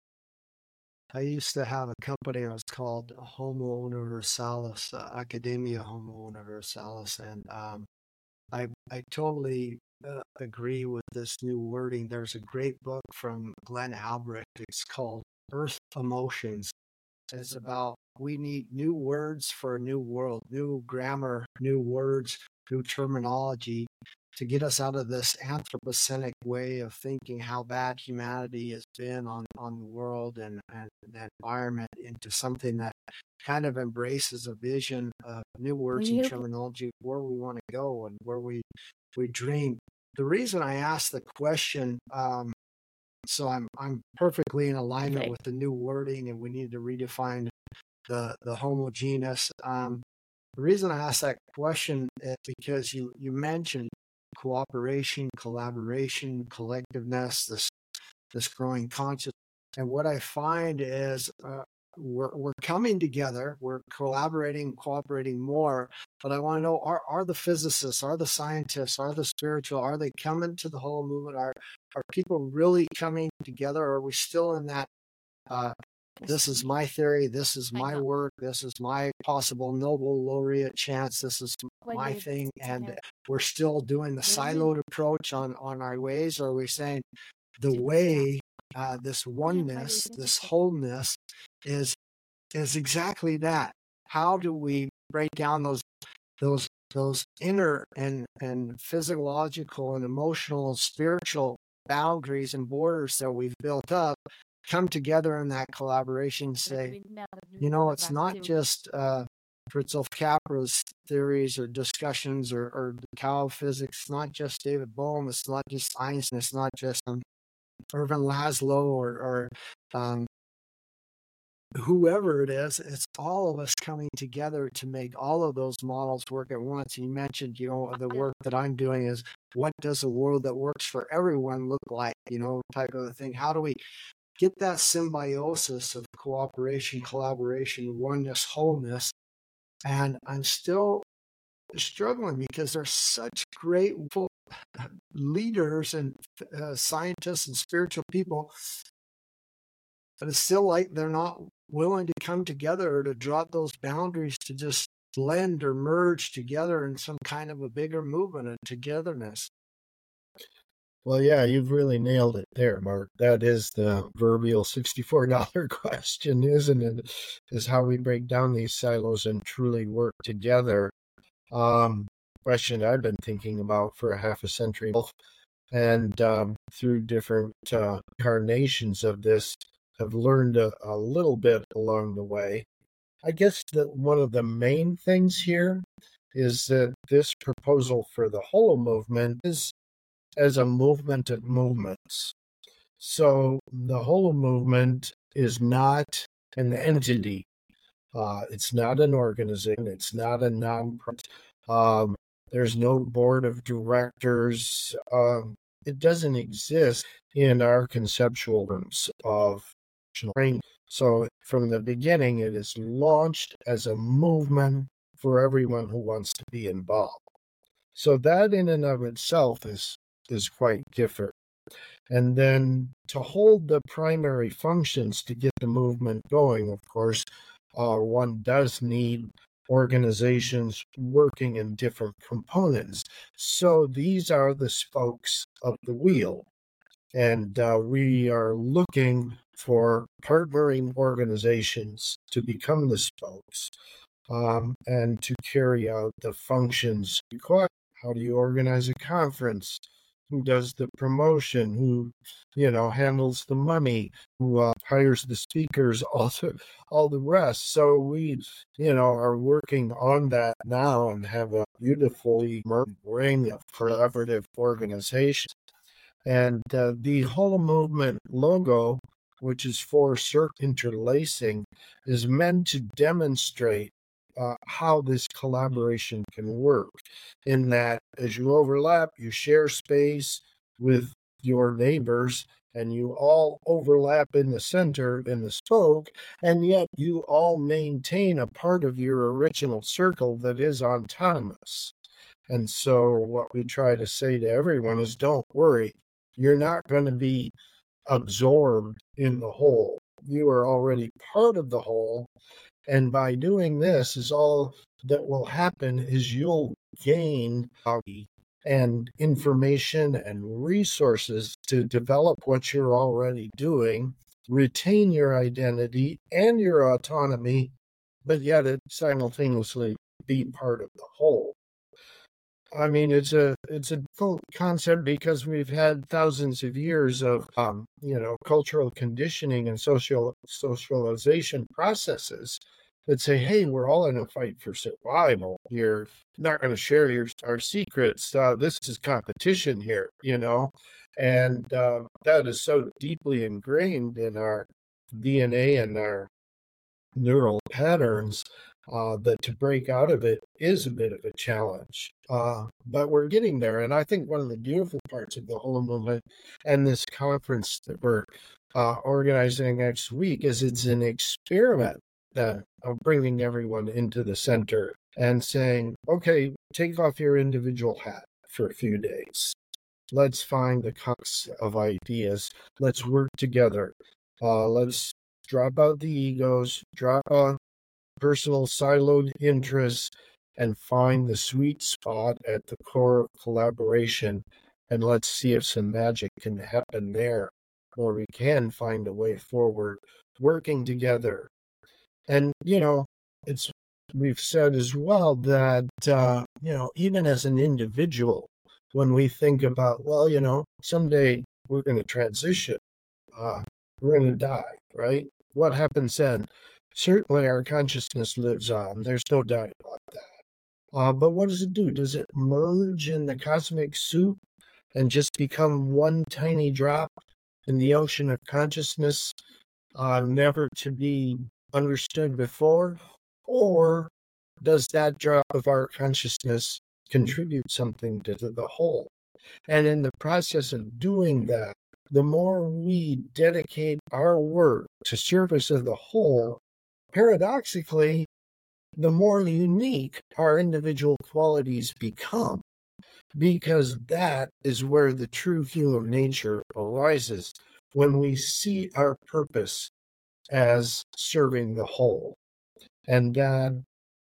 I used to have a company that was called Homo Universalis, uh, Academia Homo Universalis, and um, I I totally uh, agree with this new wording. There's a great book from Glenn Albrecht. It's called Earth Emotions. It's about we need new words for a new world, new grammar, new words, new terminology to get us out of this anthropocenic way of thinking how bad humanity has been on, on the world and, and the environment into something that kind of embraces a vision of new words and terminology, where we want to go and where we, we dream. The reason I asked the question, um, so I'm I'm perfectly in alignment Okay. with the new wording, and we need to redefine the the homogeneous. Um, the reason I asked that question is because you you mentioned cooperation, collaboration, collectiveness, this this growing consciousness, and what I find is uh, we're we're coming together, we're collaborating, cooperating more. But I want to know: are are the physicists, are the scientists, are the spiritual, are they coming to the whole movement? Are are people really coming together? Or are we still in that? Uh, this is my theory. This is my work. This is my possible Nobel laureate chance. This is my thing, and we're still doing the siloed approach on on our ways. Or are we saying the way, uh, this oneness, this wholeness, is is exactly that? How do we break down those those those inner and and physiological and emotional and spiritual boundaries and borders that we've built up, come together in that collaboration, say, you know, it's not just uh, Fritzof Capra's theories or discussions or, or the cow physics. It's not just David Bohm. It's not just Einstein. It's not just um, Irvin Laszlo or, or um, whoever it is. It's all of us coming together to make all of those models work at once. And you mentioned, you know, the work that I'm doing is what does a world that works for everyone look like, you know, type of a thing. How do we get that symbiosis of cooperation, collaboration, oneness, wholeness? And I'm still struggling because there's such great leaders and uh, scientists and spiritual people, but it's still like they're not willing to come together or to drop those boundaries to just blend or merge together in some kind of a bigger movement and togetherness. Well, yeah, you've really nailed it there, Mark. That is the proverbial sixty-four dollar question, isn't it? Is how we break down these silos and truly work together. Um, question I've been thinking about for a half a century, and um, through different uh, incarnations of this, have learned a, a little bit along the way. I guess that one of the main things here is that this proposal for the holo movement is as a movement of movements. So the holo movement is not an entity. Uh, it's not an organization. It's not a nonprofit. Um, there's no board of directors. Um, it doesn't exist in our conceptual terms of training. So from the beginning, it is launched as a movement for everyone who wants to be involved. So that in and of itself is is quite different. And then to hold the primary functions to get the movement going, of course, uh, one does need organizations working in different components. So these are the spokes of the wheel. And uh, we are looking for partnering organizations to become the spokes um, and to carry out the functions required. How do you organize a conference? Who does the promotion? Who, you know, handles the money? Who uh, hires the speakers? All the, all the rest. So we, you know, are working on that now and have a beautifully ring of collaborative organization. And uh, the whole movement logo, which is four circle interlacing, is meant to demonstrate uh, how this collaboration can work. In that, as you overlap, you share space with your neighbors, and you all overlap in the center, in the spoke, and yet you all maintain a part of your original circle that is autonomous. And so, what we try to say to everyone is don't worry, you're not going to be absorbed in the whole. You are already part of the whole. And by doing this, is all that will happen is you'll gain and information and resources to develop what you're already doing, retain your identity and your autonomy, but yet it simultaneously be part of the whole. I mean, it's a it's a cool concept because we've had thousands of years of um, you know, cultural conditioning and social socialization processes that say, hey, we're all in a fight for survival. You're not going to share your our secrets. Uh, this is competition here, you know, and uh, that is so deeply ingrained in our D N A and our neural patterns uh, that to break out of it is a bit of a challenge. Uh, but we're getting there. And I think one of the beautiful parts of the whole movement and this conference that we're uh, organizing next week is it's an experiment that, of bringing everyone into the center and saying, okay, take off your individual hat for a few days. Let's find the crux of ideas. Let's work together. Uh, let's drop out the egos, drop out personal siloed interests, and find the sweet spot at the core of collaboration. And let's see if some magic can happen there, or we can find a way forward working together. And, you know, it's we've said as well that, uh, you know, even as an individual, when we think about, well, you know, someday we're going to transition, uh, we're going to die, right? What happens then? Certainly our consciousness lives on. There's no doubt about that. Uh, but what does it do? Does it merge in the cosmic soup and just become one tiny drop in the ocean of consciousness, uh, never to be understood before? Or does that drop of our consciousness contribute something to the whole? And in the process of doing that, the more we dedicate our work to service of the whole, paradoxically, the more unique our individual qualities become, because that is where the true human nature arises, when we see our purpose as serving the whole. And that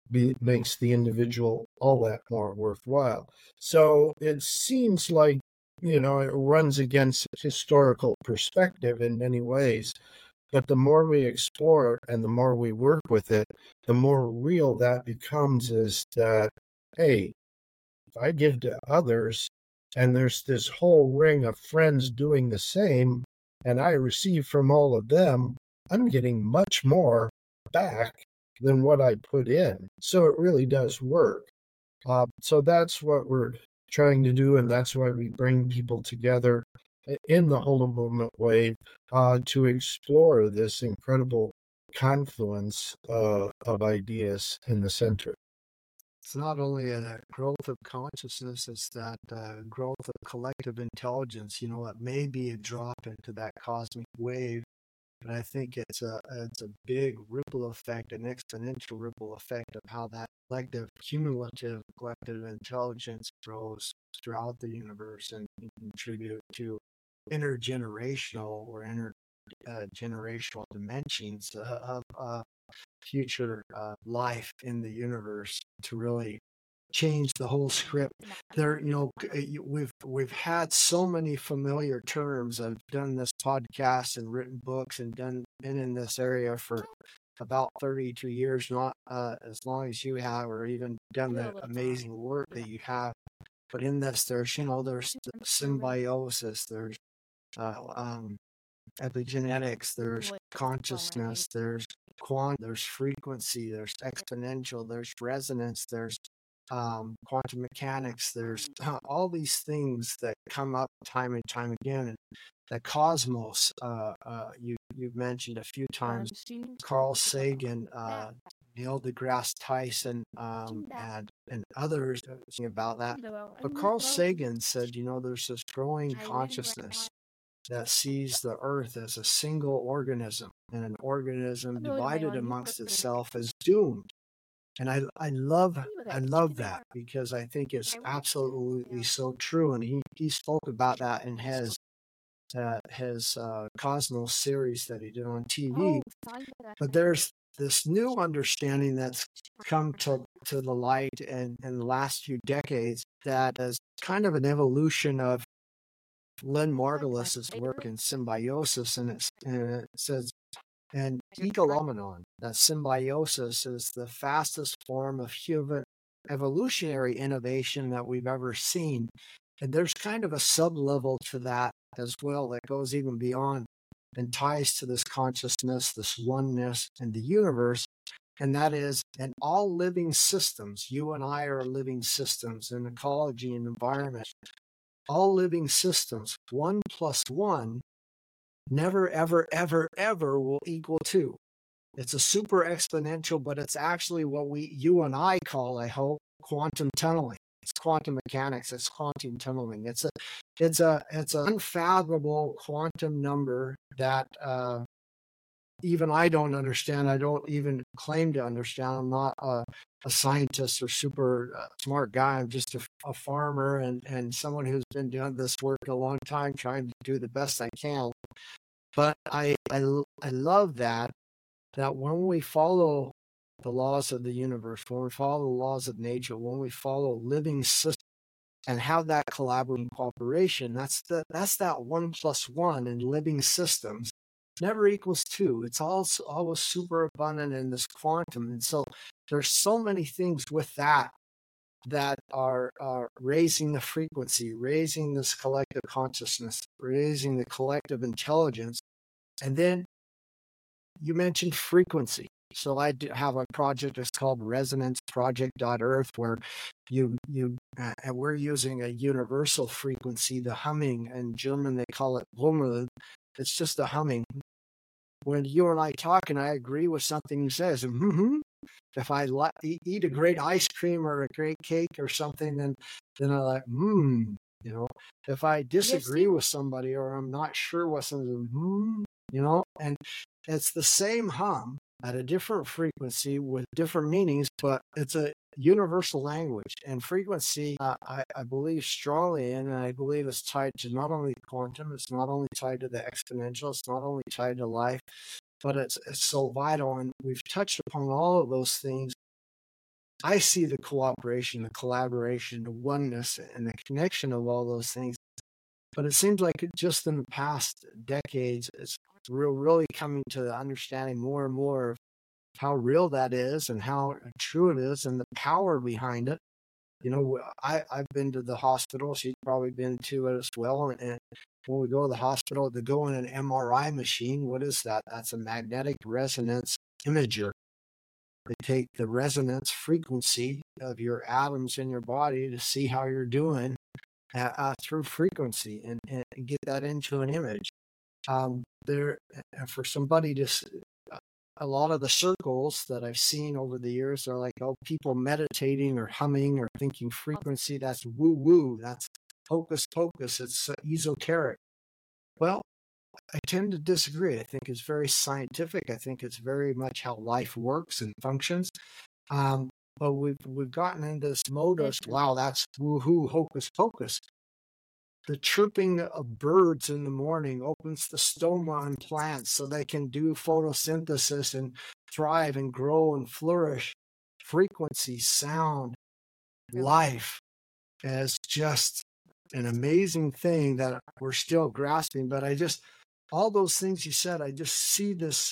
be, makes the individual all that more worthwhile. So it seems like, you know, it runs against historical perspective in many ways. But the more we explore it and the more we work with it, the more real that becomes is that, hey, if I give to others and there's this whole ring of friends doing the same, and I receive from all of them, I'm getting much more back than what I put in. So it really does work. Uh, so that's what we're trying to do, and that's why we bring people together in the Holo Movement way uh, to explore this incredible confluence uh, of ideas in the center. It's not only a growth of consciousness, it's that uh, growth of collective intelligence. You know, it may be a drop into that cosmic wave, but I think it's a it's a big ripple effect, an exponential ripple effect of how that collective, cumulative collective intelligence grows throughout the universe and contribute to intergenerational or intergenerational uh, dimensions uh, of uh, future uh, life in the universe to really change the whole script. There, you know, we've we've had so many familiar terms. I've done this podcast and written books and done been in this area for about thirty-two years, not uh, as long as you have, or even done the amazing work that you have. But in this, there's you know, there's symbiosis, there's uh, um, epigenetics, there's consciousness, there's quant, there's frequency, there's exponential, there's resonance, there's um, quantum mechanics, there's uh, all these things that come up time and time again. And the cosmos, uh, uh, you you've mentioned a few times, Carl Sagan, uh, Neil deGrasse Tyson, um, and and others about that. But Carl Sagan said, you know, there's this growing consciousness that sees the earth as a single organism, and an organism divided amongst itself is doomed. And I, I love, I love that because I think it's absolutely so true. And he, he spoke about that in his, uh, his uh, Cosmos series that he did on T V. But there's this new understanding that's come to, to the light in, in the last few decades that is kind of an evolution of Lynn Margulis's work in symbiosis, and it, and it says, and ecolomenon, that symbiosis is the fastest form of human evolutionary innovation that we've ever seen. And there's kind of a sub-level to that as well that goes even beyond and ties to this consciousness, this oneness in the universe. And that is, in all living systems, you and I are living systems in ecology and environment. All living systems, one plus one, never, ever, ever, ever will equal two. It's a super exponential, but it's actually what we, you and I call, I hope, quantum tunneling. It's quantum mechanics. It's quantum tunneling. It's a, it's a, it's an unfathomable quantum number that uh, even I don't understand. I don't even claim to understand. I'm not a, a scientist or super uh, smart guy. I'm just a, a farmer and, and someone who's been doing this work a long time, trying to do the best I can. But I, I, I love that, that when we follow the laws of the universe, when we follow the laws of nature, when we follow living systems and have that collaborative cooperation, that's the, that's that one plus one in living systems never equals two. It's also always super abundant in this quantum. And so there's so many things with that that are, are raising the frequency, raising this collective consciousness, raising the collective intelligence. And then you mentioned frequency. So I do have a project that's called resonance project dot earth, where you you uh, and we're using a universal frequency, the humming. In German they call it Brummeln. It's just a humming. When you and I talk and I agree with something you says, mm-hmm. If I li- eat a great ice cream or a great cake or something, then then I like, hmm, you know. If I disagree with somebody or I'm not sure what something, hmm, you know, and it's the same hum at a different frequency with different meanings, but it's a universal language. And frequency, uh, I, I believe strongly in, and I believe it's tied to not only quantum, it's not only tied to the exponential, it's not only tied to life, but it's, it's so vital. And we've touched upon all of those things I see the cooperation, the collaboration, the oneness, and the connection of all those things. But it seems like just in the past decades, it's real, really coming to understanding more and more of how real that is and how true it is and the power behind it. You know, I, I've been to the hospital. She's probably been to it as well. And, and when we go to the hospital to go in an M R I machine, what is that? That's a magnetic resonance imager. They take the resonance frequency of your atoms in your body to see how you're doing uh, uh, through frequency and, and get that into an image. Um, there, for somebody to, a lot of the circles that I've seen over the years are like, oh, people meditating or humming or thinking frequency. That's woo woo. That's hocus pocus. It's uh, esoteric. Well, I tend to disagree. I think it's very scientific. I think it's very much how life works and functions. Um, but we've we've gotten into this modus. Wow, that's woohoo, hocus pocus. The chirping of birds in the morning opens the stoma on plants so they can do photosynthesis and thrive and grow and flourish. Frequency, sound, life is just an amazing thing that we're still grasping. But I just, all those things you said, I just see this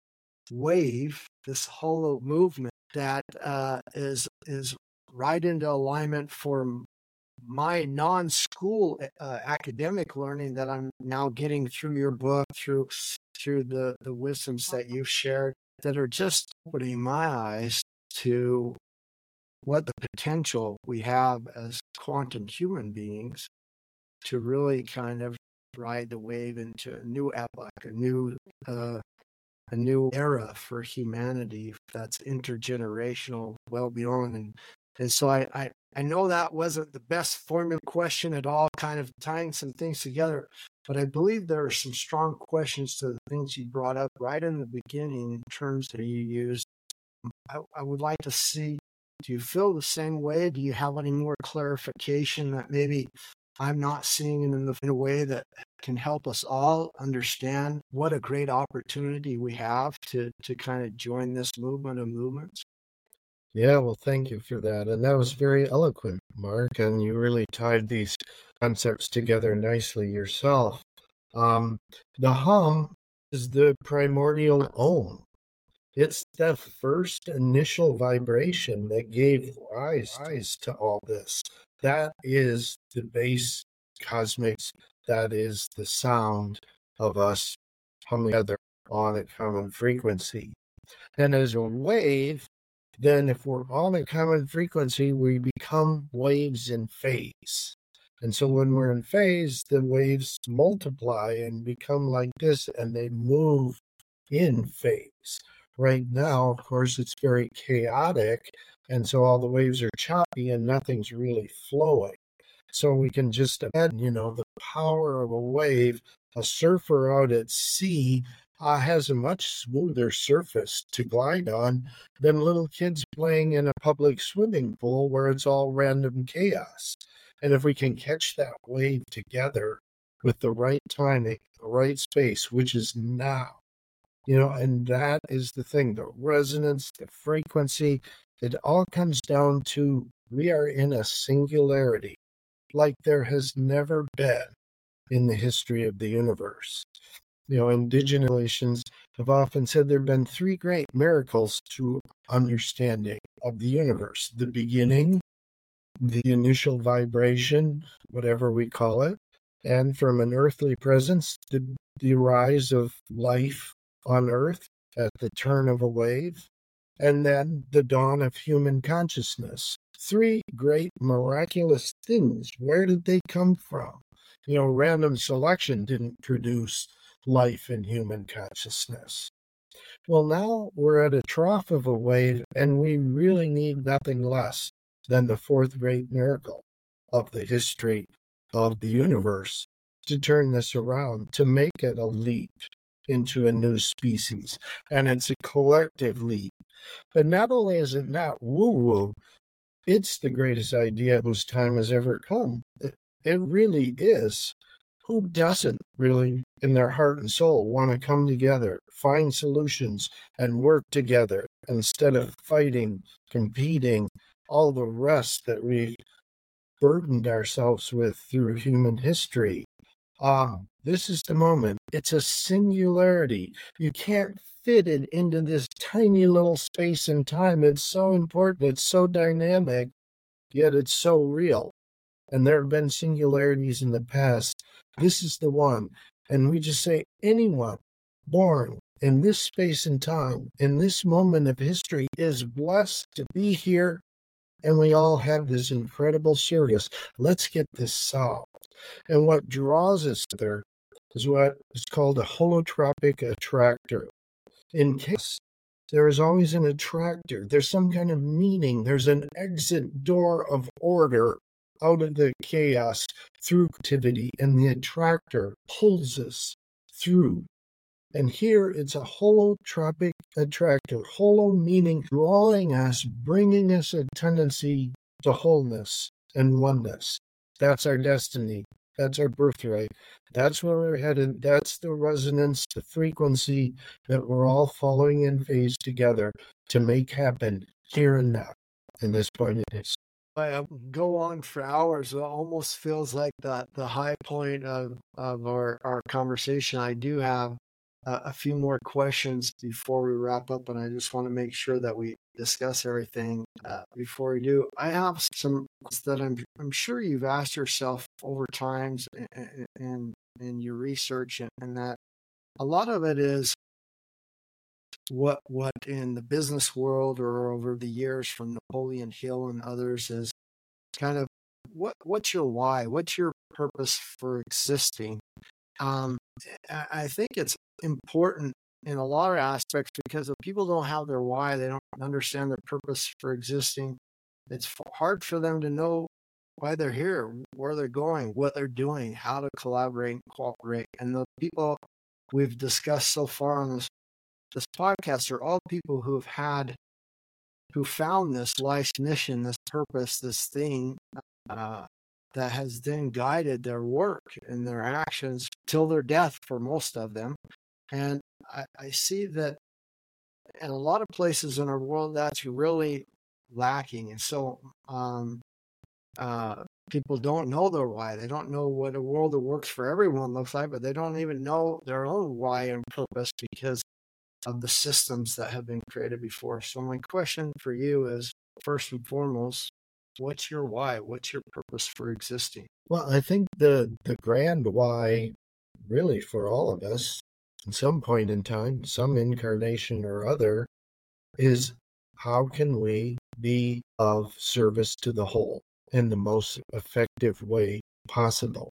wave, this hollow movement that uh, is is right into alignment for my non-school uh, academic learning that I'm now getting through your book, through through the, the wisdoms that you've shared, that are just opening my eyes to what the potential we have as quantum human beings to really kind of ride the wave into a new epoch, a new uh, a new era for humanity that's intergenerational, well beyond. And and so I, I I know that wasn't the best formula question at all, kind of tying some things together, but I believe there are some strong questions to the things you brought up right in the beginning in terms that you used. I, I would like to see, do you feel the same way? Do you have any more clarification that maybe I'm not seeing it in, the, in a way that can help us all understand what a great opportunity we have to, to kind of join this movement of movements? Yeah, well, thank you for that. And that was very eloquent, Mark, and you really tied these concepts together nicely yourself. Um, the hum is the primordial Om. It's the first initial vibration that gave rise, rise to all this. That is the base cosmics. That is the sound of us humming together on a common frequency. And as a wave, then if we're on a common frequency, we become waves in phase. And so when we're in phase, the waves multiply and become like this, and they move in phase. Right now, of course, it's very chaotic, and so all the waves are choppy and nothing's really flowing. So we can just imagine, you know, the power of a wave. A surfer out at sea uh, has a much smoother surface to glide on than little kids playing in a public swimming pool where it's all random chaos. And if we can catch that wave together with the right timing, the right space, which is now, you know, and that is the thing, the resonance, the frequency, it all comes down to we are in a singularity like there has never been in the history of the universe. You know, indigenous nations have often said there have been three great miracles to understanding of the universe: the beginning, the initial vibration, whatever we call it, and from an earthly presence, the, the rise of life on earth at the turn of a wave, and then the dawn of human consciousness. Three great miraculous things. Where did they come from? You know, random selection didn't produce life in human consciousness. Well, now we're at a trough of a wave, and we really need nothing less than the fourth great miracle of the history of the universe to turn this around, to make it a leap into a new species. And it's a collective leap. But not only is it not woo-woo, it's the greatest idea whose time has ever come. It, it really is who doesn't really, in their heart and soul, want to come together, find solutions, and work together instead of fighting, competing, all the rest that we've burdened ourselves with through human history? Ah, this is the moment. It's a singularity. You can't fit it into this tiny little space and time. It's so important. It's so dynamic, yet it's so real. And there have been singularities in the past. This is the one. And we just say anyone born in this space and time, in this moment of history, is blessed to be here. And we all have this incredible serious. Let's get this solved. And what draws us there is what is called a holotropic attractor. In case there is always an attractor, there's some kind of meaning, there's an exit door of order out of the chaos through activity, and the attractor pulls us through. And here it's a holotropic attractor, holo meaning drawing us, bringing us a tendency to wholeness and oneness. That's our destiny. That's our birthright. That's where we're headed. That's the resonance, the frequency that we're all following in phase together to make happen here and now in this point it is. I go on for hours. It almost feels like the, the high point of, of our, our conversation. I do have uh, a few more questions before we wrap up, and I just want to make sure that we discuss everything uh, before we do. I have some that I'm I'm sure you've asked yourself over times in, in, in your research, and, and that a lot of it is what what in the business world or over the years from Napoleon Hill and others is kind of what what's your why? What's your purpose for existing? Um, I think it's important in a lot of aspects because if people don't have their why, they don't understand their purpose for existing. It's hard for them to know why they're here, where they're going, what they're doing, how to collaborate and cooperate. And the people we've discussed so far on this this podcast are all people who have had, who found this life's mission, this purpose, this thing uh, that has then guided their work and their actions till their death for most of them. And I, I see that in a lot of places in our world, that's really lacking. And so um, uh, people don't know their why. They don't know what a world that works for everyone looks like, but they don't even know their own why and purpose because of the systems that have been created before. So my question for you is, first and foremost, what's your why? What's your purpose for existing? Well, I think the, the grand why, really for all of us, at some point in time, some incarnation or other, is how can we be of service to the whole in the most effective way possible?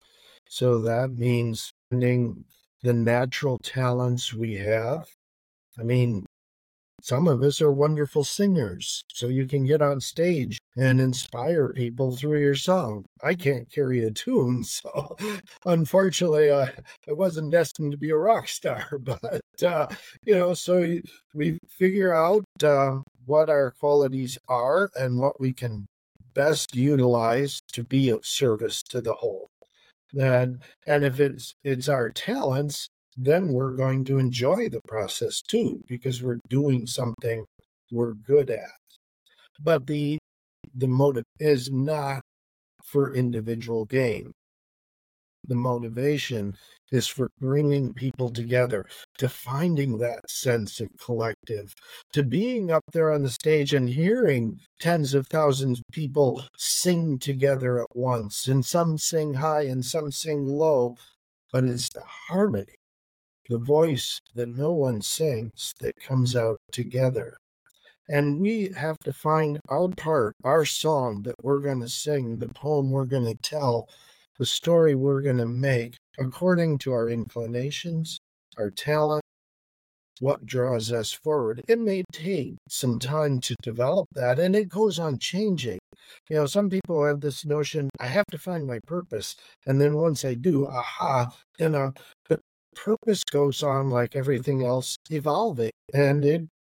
So that means finding the natural talents we have. I mean, some of us are wonderful singers, so you can get on stage and inspire people through your song. I can't carry a tune, so unfortunately, I, I wasn't destined to be a rock star. But, uh, you know, so we figure out uh, what our qualities are and what we can best utilize to be of service to the whole. And, and if it's it's our talents, then we're going to enjoy the process too, because we're doing something we're good at. But the the motive is not for individual gain. The motivation is for bringing people together, to finding that sense of collective, to being up there on the stage and hearing tens of thousands of people sing together at once. And some sing high and some sing low, but it's the harmony, the voice that no one sings that comes out together. And we have to find our part, our song that we're going to sing, the poem we're going to tell, the story we're going to make according to our inclinations, our talent, what draws us forward. It may take some time to develop that, and it goes on changing. You know, some people have this notion, I have to find my purpose. And then once I do, aha, you know, but purpose goes on like everything else, evolving. And it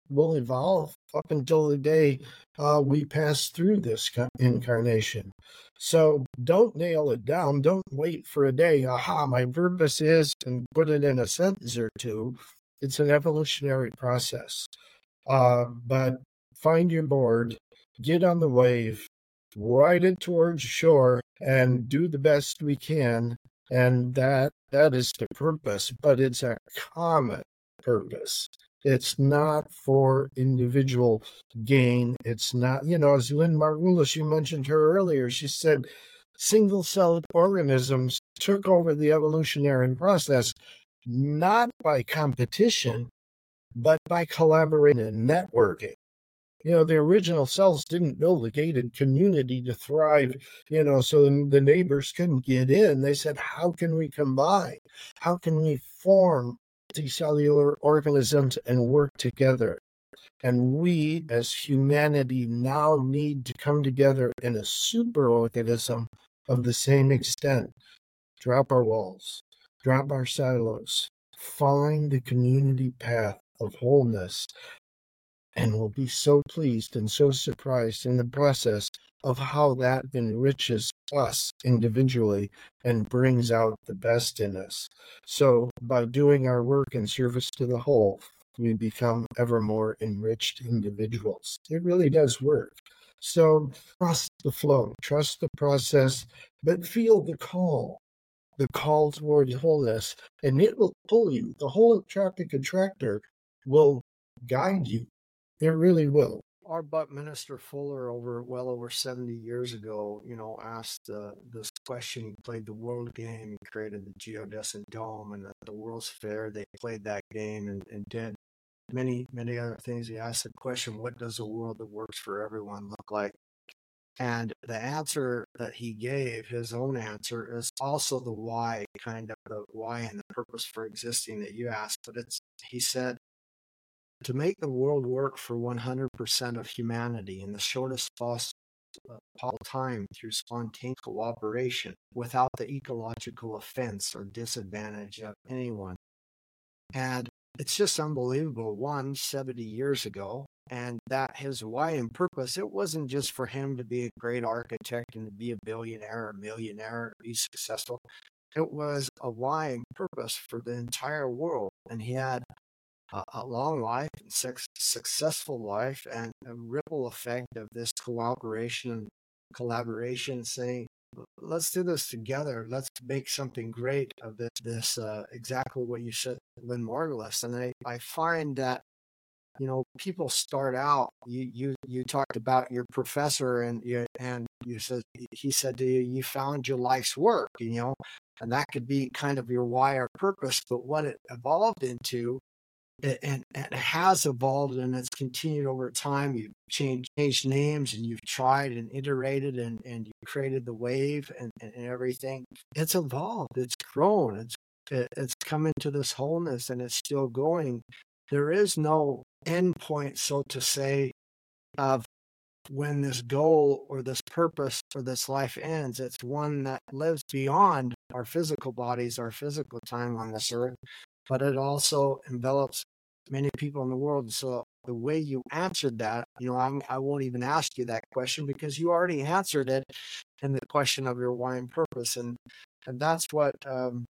will evolve up until the day uh, we pass through this co- incarnation. So don't nail it down. Don't wait for a day. Aha, my purpose is, and put it in a sentence or two. It's an evolutionary process. Uh, but find your board, get on the wave, ride it towards shore, and do the best we can. And that that is the purpose, but it's a common purpose. It's not for individual gain. It's not, you know, as Lynn Margulis, you mentioned her earlier, she said single-celled organisms took over the evolutionary process, not by competition, but by collaborating and networking. You know, the original cells didn't build a gated community to thrive, you know, so the neighbors couldn't get in. They said, how can we combine? How can we form multicellular organisms and work together? And we, as humanity, now need to come together in a superorganism of the same extent. Drop our walls, drop our silos, find the community path of wholeness, and will be so pleased and so surprised in the process of how that enriches us individually and brings out the best in us. So by doing our work in service to the whole, we become ever more enriched individuals. It really does work. So trust the flow, trust the process, but feel the call, the call toward wholeness, and it will pull you. The whole traffic attractor will guide you. It really will. Our Buckminster Fuller, over well over seventy years ago, you know, asked uh, this question. He played the World Game. He created the Geodesic Dome and the, the World's Fair. They played that game and, and did many, many other things. He asked the question, what does a world that works for everyone look like? And the answer that he gave, his own answer, is also the why, kind of the why and the purpose for existing that you asked. But it's, he said, to make the world work for one hundred percent of humanity in the shortest possible time through spontaneous cooperation without the ecological offense or disadvantage of anyone. And it's just unbelievable. One, seventy years ago, and that his why and purpose, it wasn't just for him to be a great architect and to be a billionaire or millionaire, be successful. It was a why and purpose for the entire world. And he had a, a long life and sex, successful life, and a ripple effect of this cooperation and collaboration, saying, let's do this together. Let's make something great of this, this uh, exactly what you said, Lynn Margulis. And I, I find that, you know, people start out, you, you, you talked about your professor, and you, and you said, he said to you, you found your life's work, you know, and that could be kind of your why or purpose, but what it evolved into, it, and, and it has evolved and it's continued over time. You've changed, changed names, and you've tried and iterated, and, and you created the wave and, and everything. It's evolved, it's grown, it's, it, it's come into this wholeness, and it's still going. There is no end point, so to say, of when this goal or this purpose or this life ends. It's one that lives beyond our physical bodies, our physical time on this earth, but it also envelops many people in the world. So the way you answered that, you know, I'm, I won't even ask you that question because you already answered it in the question of your why and purpose. And, and that's what um,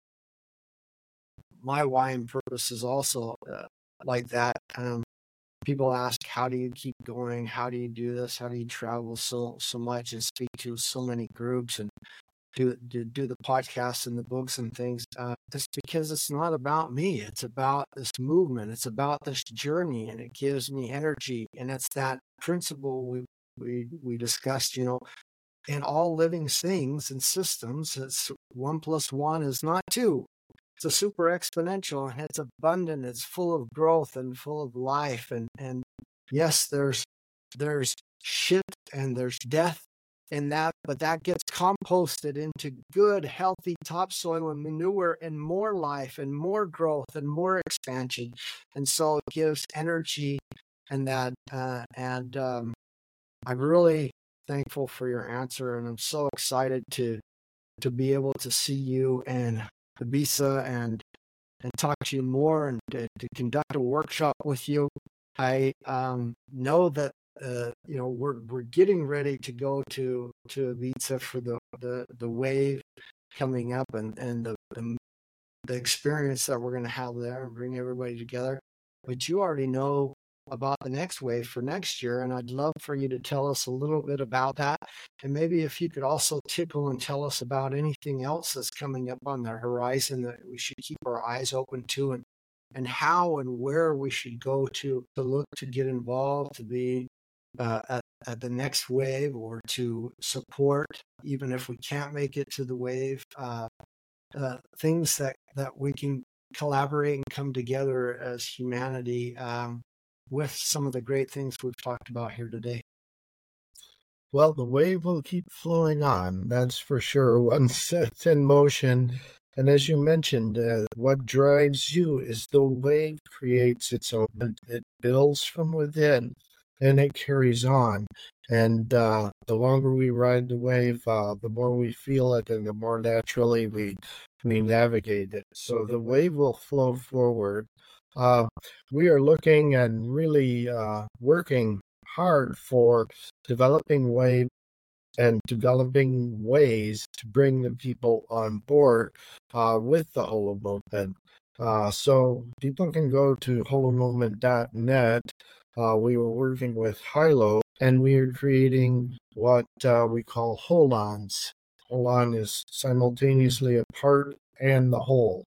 my why and purpose is also uh, like that. Um, people ask, how do you keep going? How do you do this? How do you travel so so much and speak to so many groups and do do, do the podcasts and the books and things? Uh, it's because it's not about me. It's about this movement. It's about this journey, and it gives me energy. And it's that principle we we we discussed, you know, in all living things and systems. It's one plus one is not two. It's a super exponential, and it's abundant. It's full of growth and full of life. And, and yes, there's, there's shit and there's death in that, but that gets composted into good, healthy topsoil and manure and more life and more growth and more expansion. And so it gives energy and that, uh, and, um, I'm really thankful for your answer, and I'm so excited to, to be able to see you and Ibiza and and talk to you more, and to, to conduct a workshop with you. I um, know that uh, you know we're we're getting ready to go to to Ibiza for the the the wave coming up, and and the the, the experience that we're going to have there and bring everybody together. But you already know about the next wave for next year, and I'd love for you to tell us a little bit about that. And maybe if you could also tickle and tell us about anything else that's coming up on the horizon that we should keep our eyes open to, and and how and where we should go to to look to get involved, to be uh, at, at the next wave, or to support, even if we can't make it to the wave. Uh, uh, things that, that we can collaborate and come together as humanity um, with some of the great things we've talked about here today. Well, the wave will keep flowing on, that's for sure, once it's in motion. And as you mentioned, uh, what drives you is the wave creates its own, it builds from within and it carries on. And uh, the longer we ride the wave, uh, the more we feel it and the more naturally we, we navigate it. So the wave will flow forward. Uh, we are looking and really uh, working hard for developing ways and developing ways to bring the people on board uh, with the Holo Movement. Uh, so people can go to holo movement dot net. Uh, we were working with Hilo, and we are creating what uh, we call holons. Holon is simultaneously a part and the whole.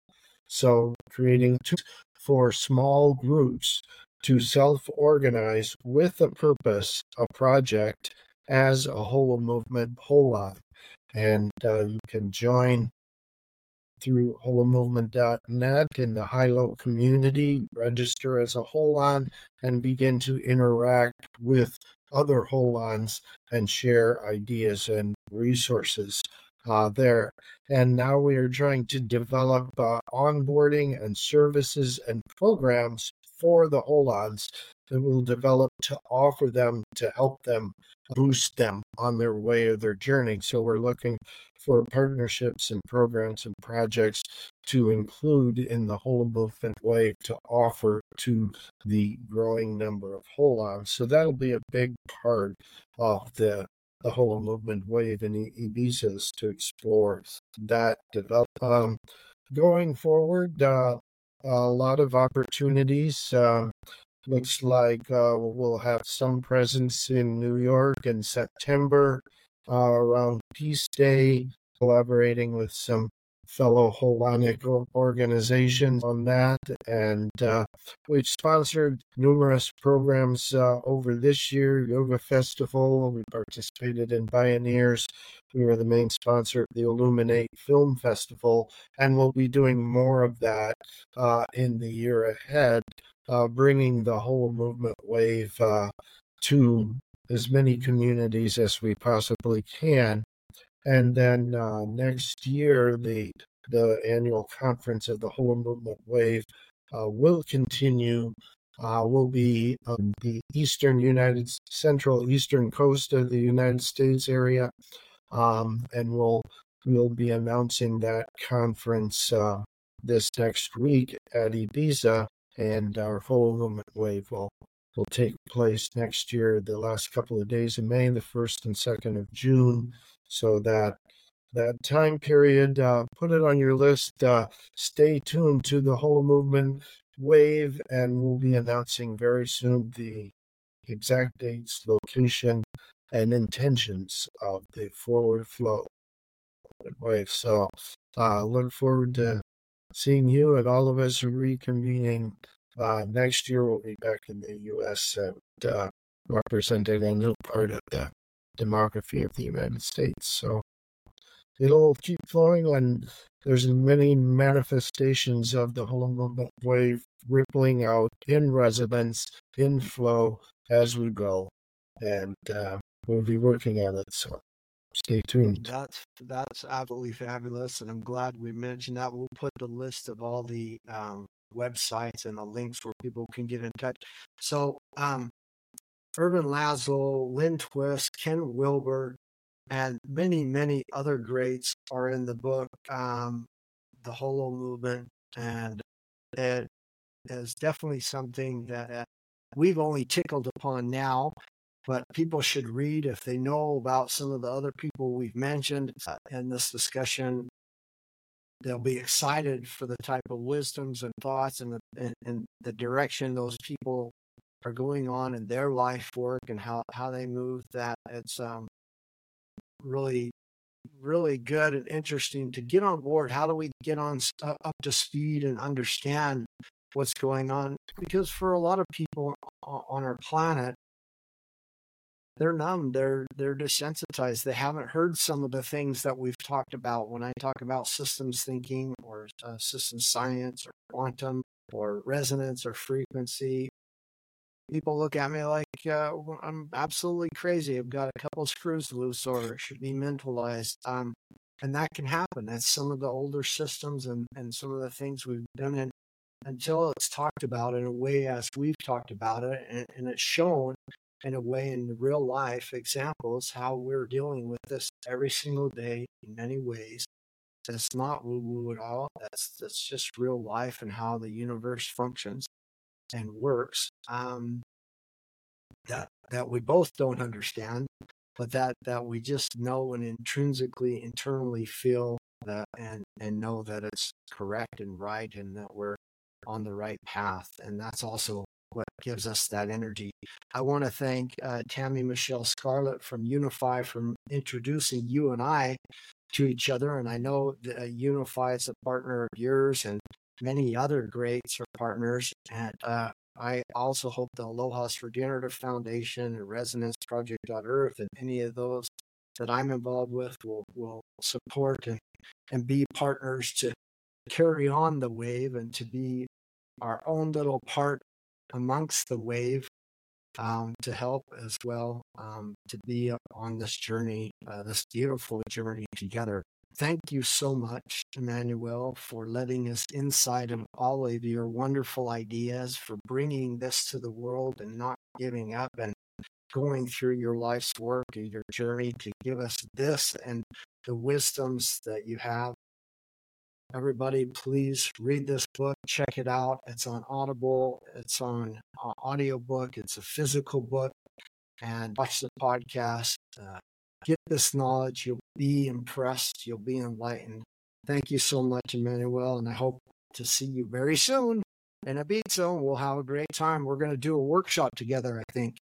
So creating two for small groups to self-organize with a purpose, a project, as a Holo Movement holon. And uh, you can join through holo movement dot net in the Hilo community, register as a holon, and begin to interact with other holons and share ideas and resources uh, there. And now we are trying to develop uh, onboarding and services and programs for the holons that will develop to offer them, to help them, boost them on their way of their journey. So we're looking for partnerships and programs and projects to include in the Holo Movement wave to offer to the growing number of holons. So that'll be a big part of the the Holo Movement wave in Ibiza to explore that develop. Um, going forward, uh, a lot of opportunities. Uh, looks like uh, we'll have some presence in New York in September uh, around Peace Day, collaborating with some fellow Holonic organizations on that. And uh, we've sponsored numerous programs uh, over this year. Yoga Festival, we participated in Pioneers. We were the main sponsor of the Illuminate Film Festival, and we'll be doing more of that uh, in the year ahead, uh, bringing the Holo Movement wave uh, to as many communities as we possibly can. And then uh, next year, the the annual conference of the Holo Movement Wave uh, will continue. Uh, will be on the eastern United, central eastern coast of the United States area, um, and we'll we'll be announcing that conference uh, this next week at Ibiza, and our Holo Movement Wave will will take place next year, the last couple of days of May, the first and second of June. So that that time period, uh, put it on your list. Uh, stay tuned to the Holo Movement Wave, and we'll be announcing very soon the exact dates, location, and intentions of the forward flow wave. So uh, look forward to seeing you, and all of us reconvening uh, next year. We'll be back in the U S and uh, representing a new part of the demography of the United States. So it'll keep flowing, and there's many manifestations of the Holo Movement wave rippling out in resonance, in flow as we go, and uh, we'll be working on it. So stay tuned. That's that's absolutely fabulous, and I'm glad we mentioned that. We'll put the list of all the um, websites and the links where people can get in touch. So, um, Ervin Laszlo, Lynn Twist, Ken Wilber, and many, many other greats are in the book, um, The Holo Movement, and it is definitely something that we've only tickled upon now, but people should read if they know about some of the other people we've mentioned uh, in this discussion. They'll be excited for the type of wisdoms and thoughts and the, and, and the direction those people are going on in their life work and how, how they move that. It's um, really, really good and interesting to get on board. How do we get on uh, up to speed and understand what's going on? Because for a lot of people on our planet, they're numb, they're they're desensitized. They haven't heard some of the things that we've talked about when I talk about systems thinking or uh, systems science or quantum or resonance or frequency. People look at me like uh, I'm absolutely crazy. I've got a couple screws loose or should be mentalized. Um, and that can happen. That's some of the older systems and, and some of the things we've done in, until it's talked about in a way as we've talked about it, and, and it's shown in a way in real life examples how we're dealing with this every single day in many ways. That's not woo-woo at all. That's that's just real life and how the universe functions and works. Um, that that we both don't understand, but that that we just know and intrinsically, internally feel that and and know that it's correct and right, and that we're on the right path. And that's also what gives us that energy. I want to thank uh, Tammy Michelle Scarlett from Unify for introducing you and I to each other. And I know that uh, Unify is a partner of yours, and many other greats are partners. And uh, I also hope the Aloha's Regenerative Foundation and Resonance Project.Earth and any of those that I'm involved with will, will support and, and be partners to carry on the wave and to be our own little part amongst the wave, um, to help as well, um, to be on this journey, uh, this beautiful journey together. Thank you so much, Emmanuel, for letting us inside of all of your wonderful ideas, for bringing this to the world and not giving up and going through your life's work and your journey to give us this and the wisdoms that you have. Everybody, please read this book. Check it out. It's on Audible. It's on uh, audiobook. It's a physical book. And watch the podcast. Uh, get this knowledge. You'll be impressed. You'll be enlightened. Thank you so much, Emmanuel. And I hope to see you very soon in Ibiza. We'll have a great time. We're going to do a workshop together, I think.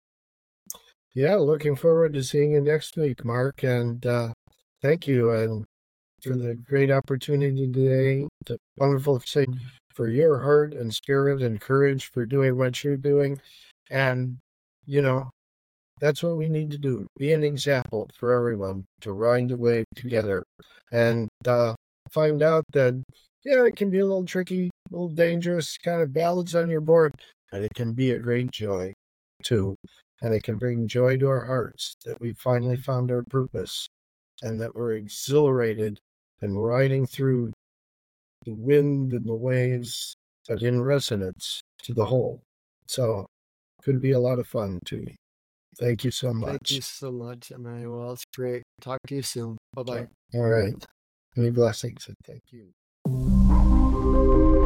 Yeah, looking forward to seeing you next week, Mark. And uh, thank you. And for the great opportunity today, the wonderful thing for your heart and spirit and courage for doing what you're doing. And, you know, that's what we need to do. Be an example for everyone to ride the wave together and uh, find out that, yeah, it can be a little tricky, a little dangerous, kind of balance on your board, but it can be a great joy too. And it can bring joy to our hearts that we finally found our purpose and that we're exhilarated and riding through the wind and the waves, but in resonance to the whole. So could be a lot of fun to me. Thank you so much. Thank you so much, Emmanuel. It's great. Talk to you soon. Bye-bye. All right. Many blessings and thank you.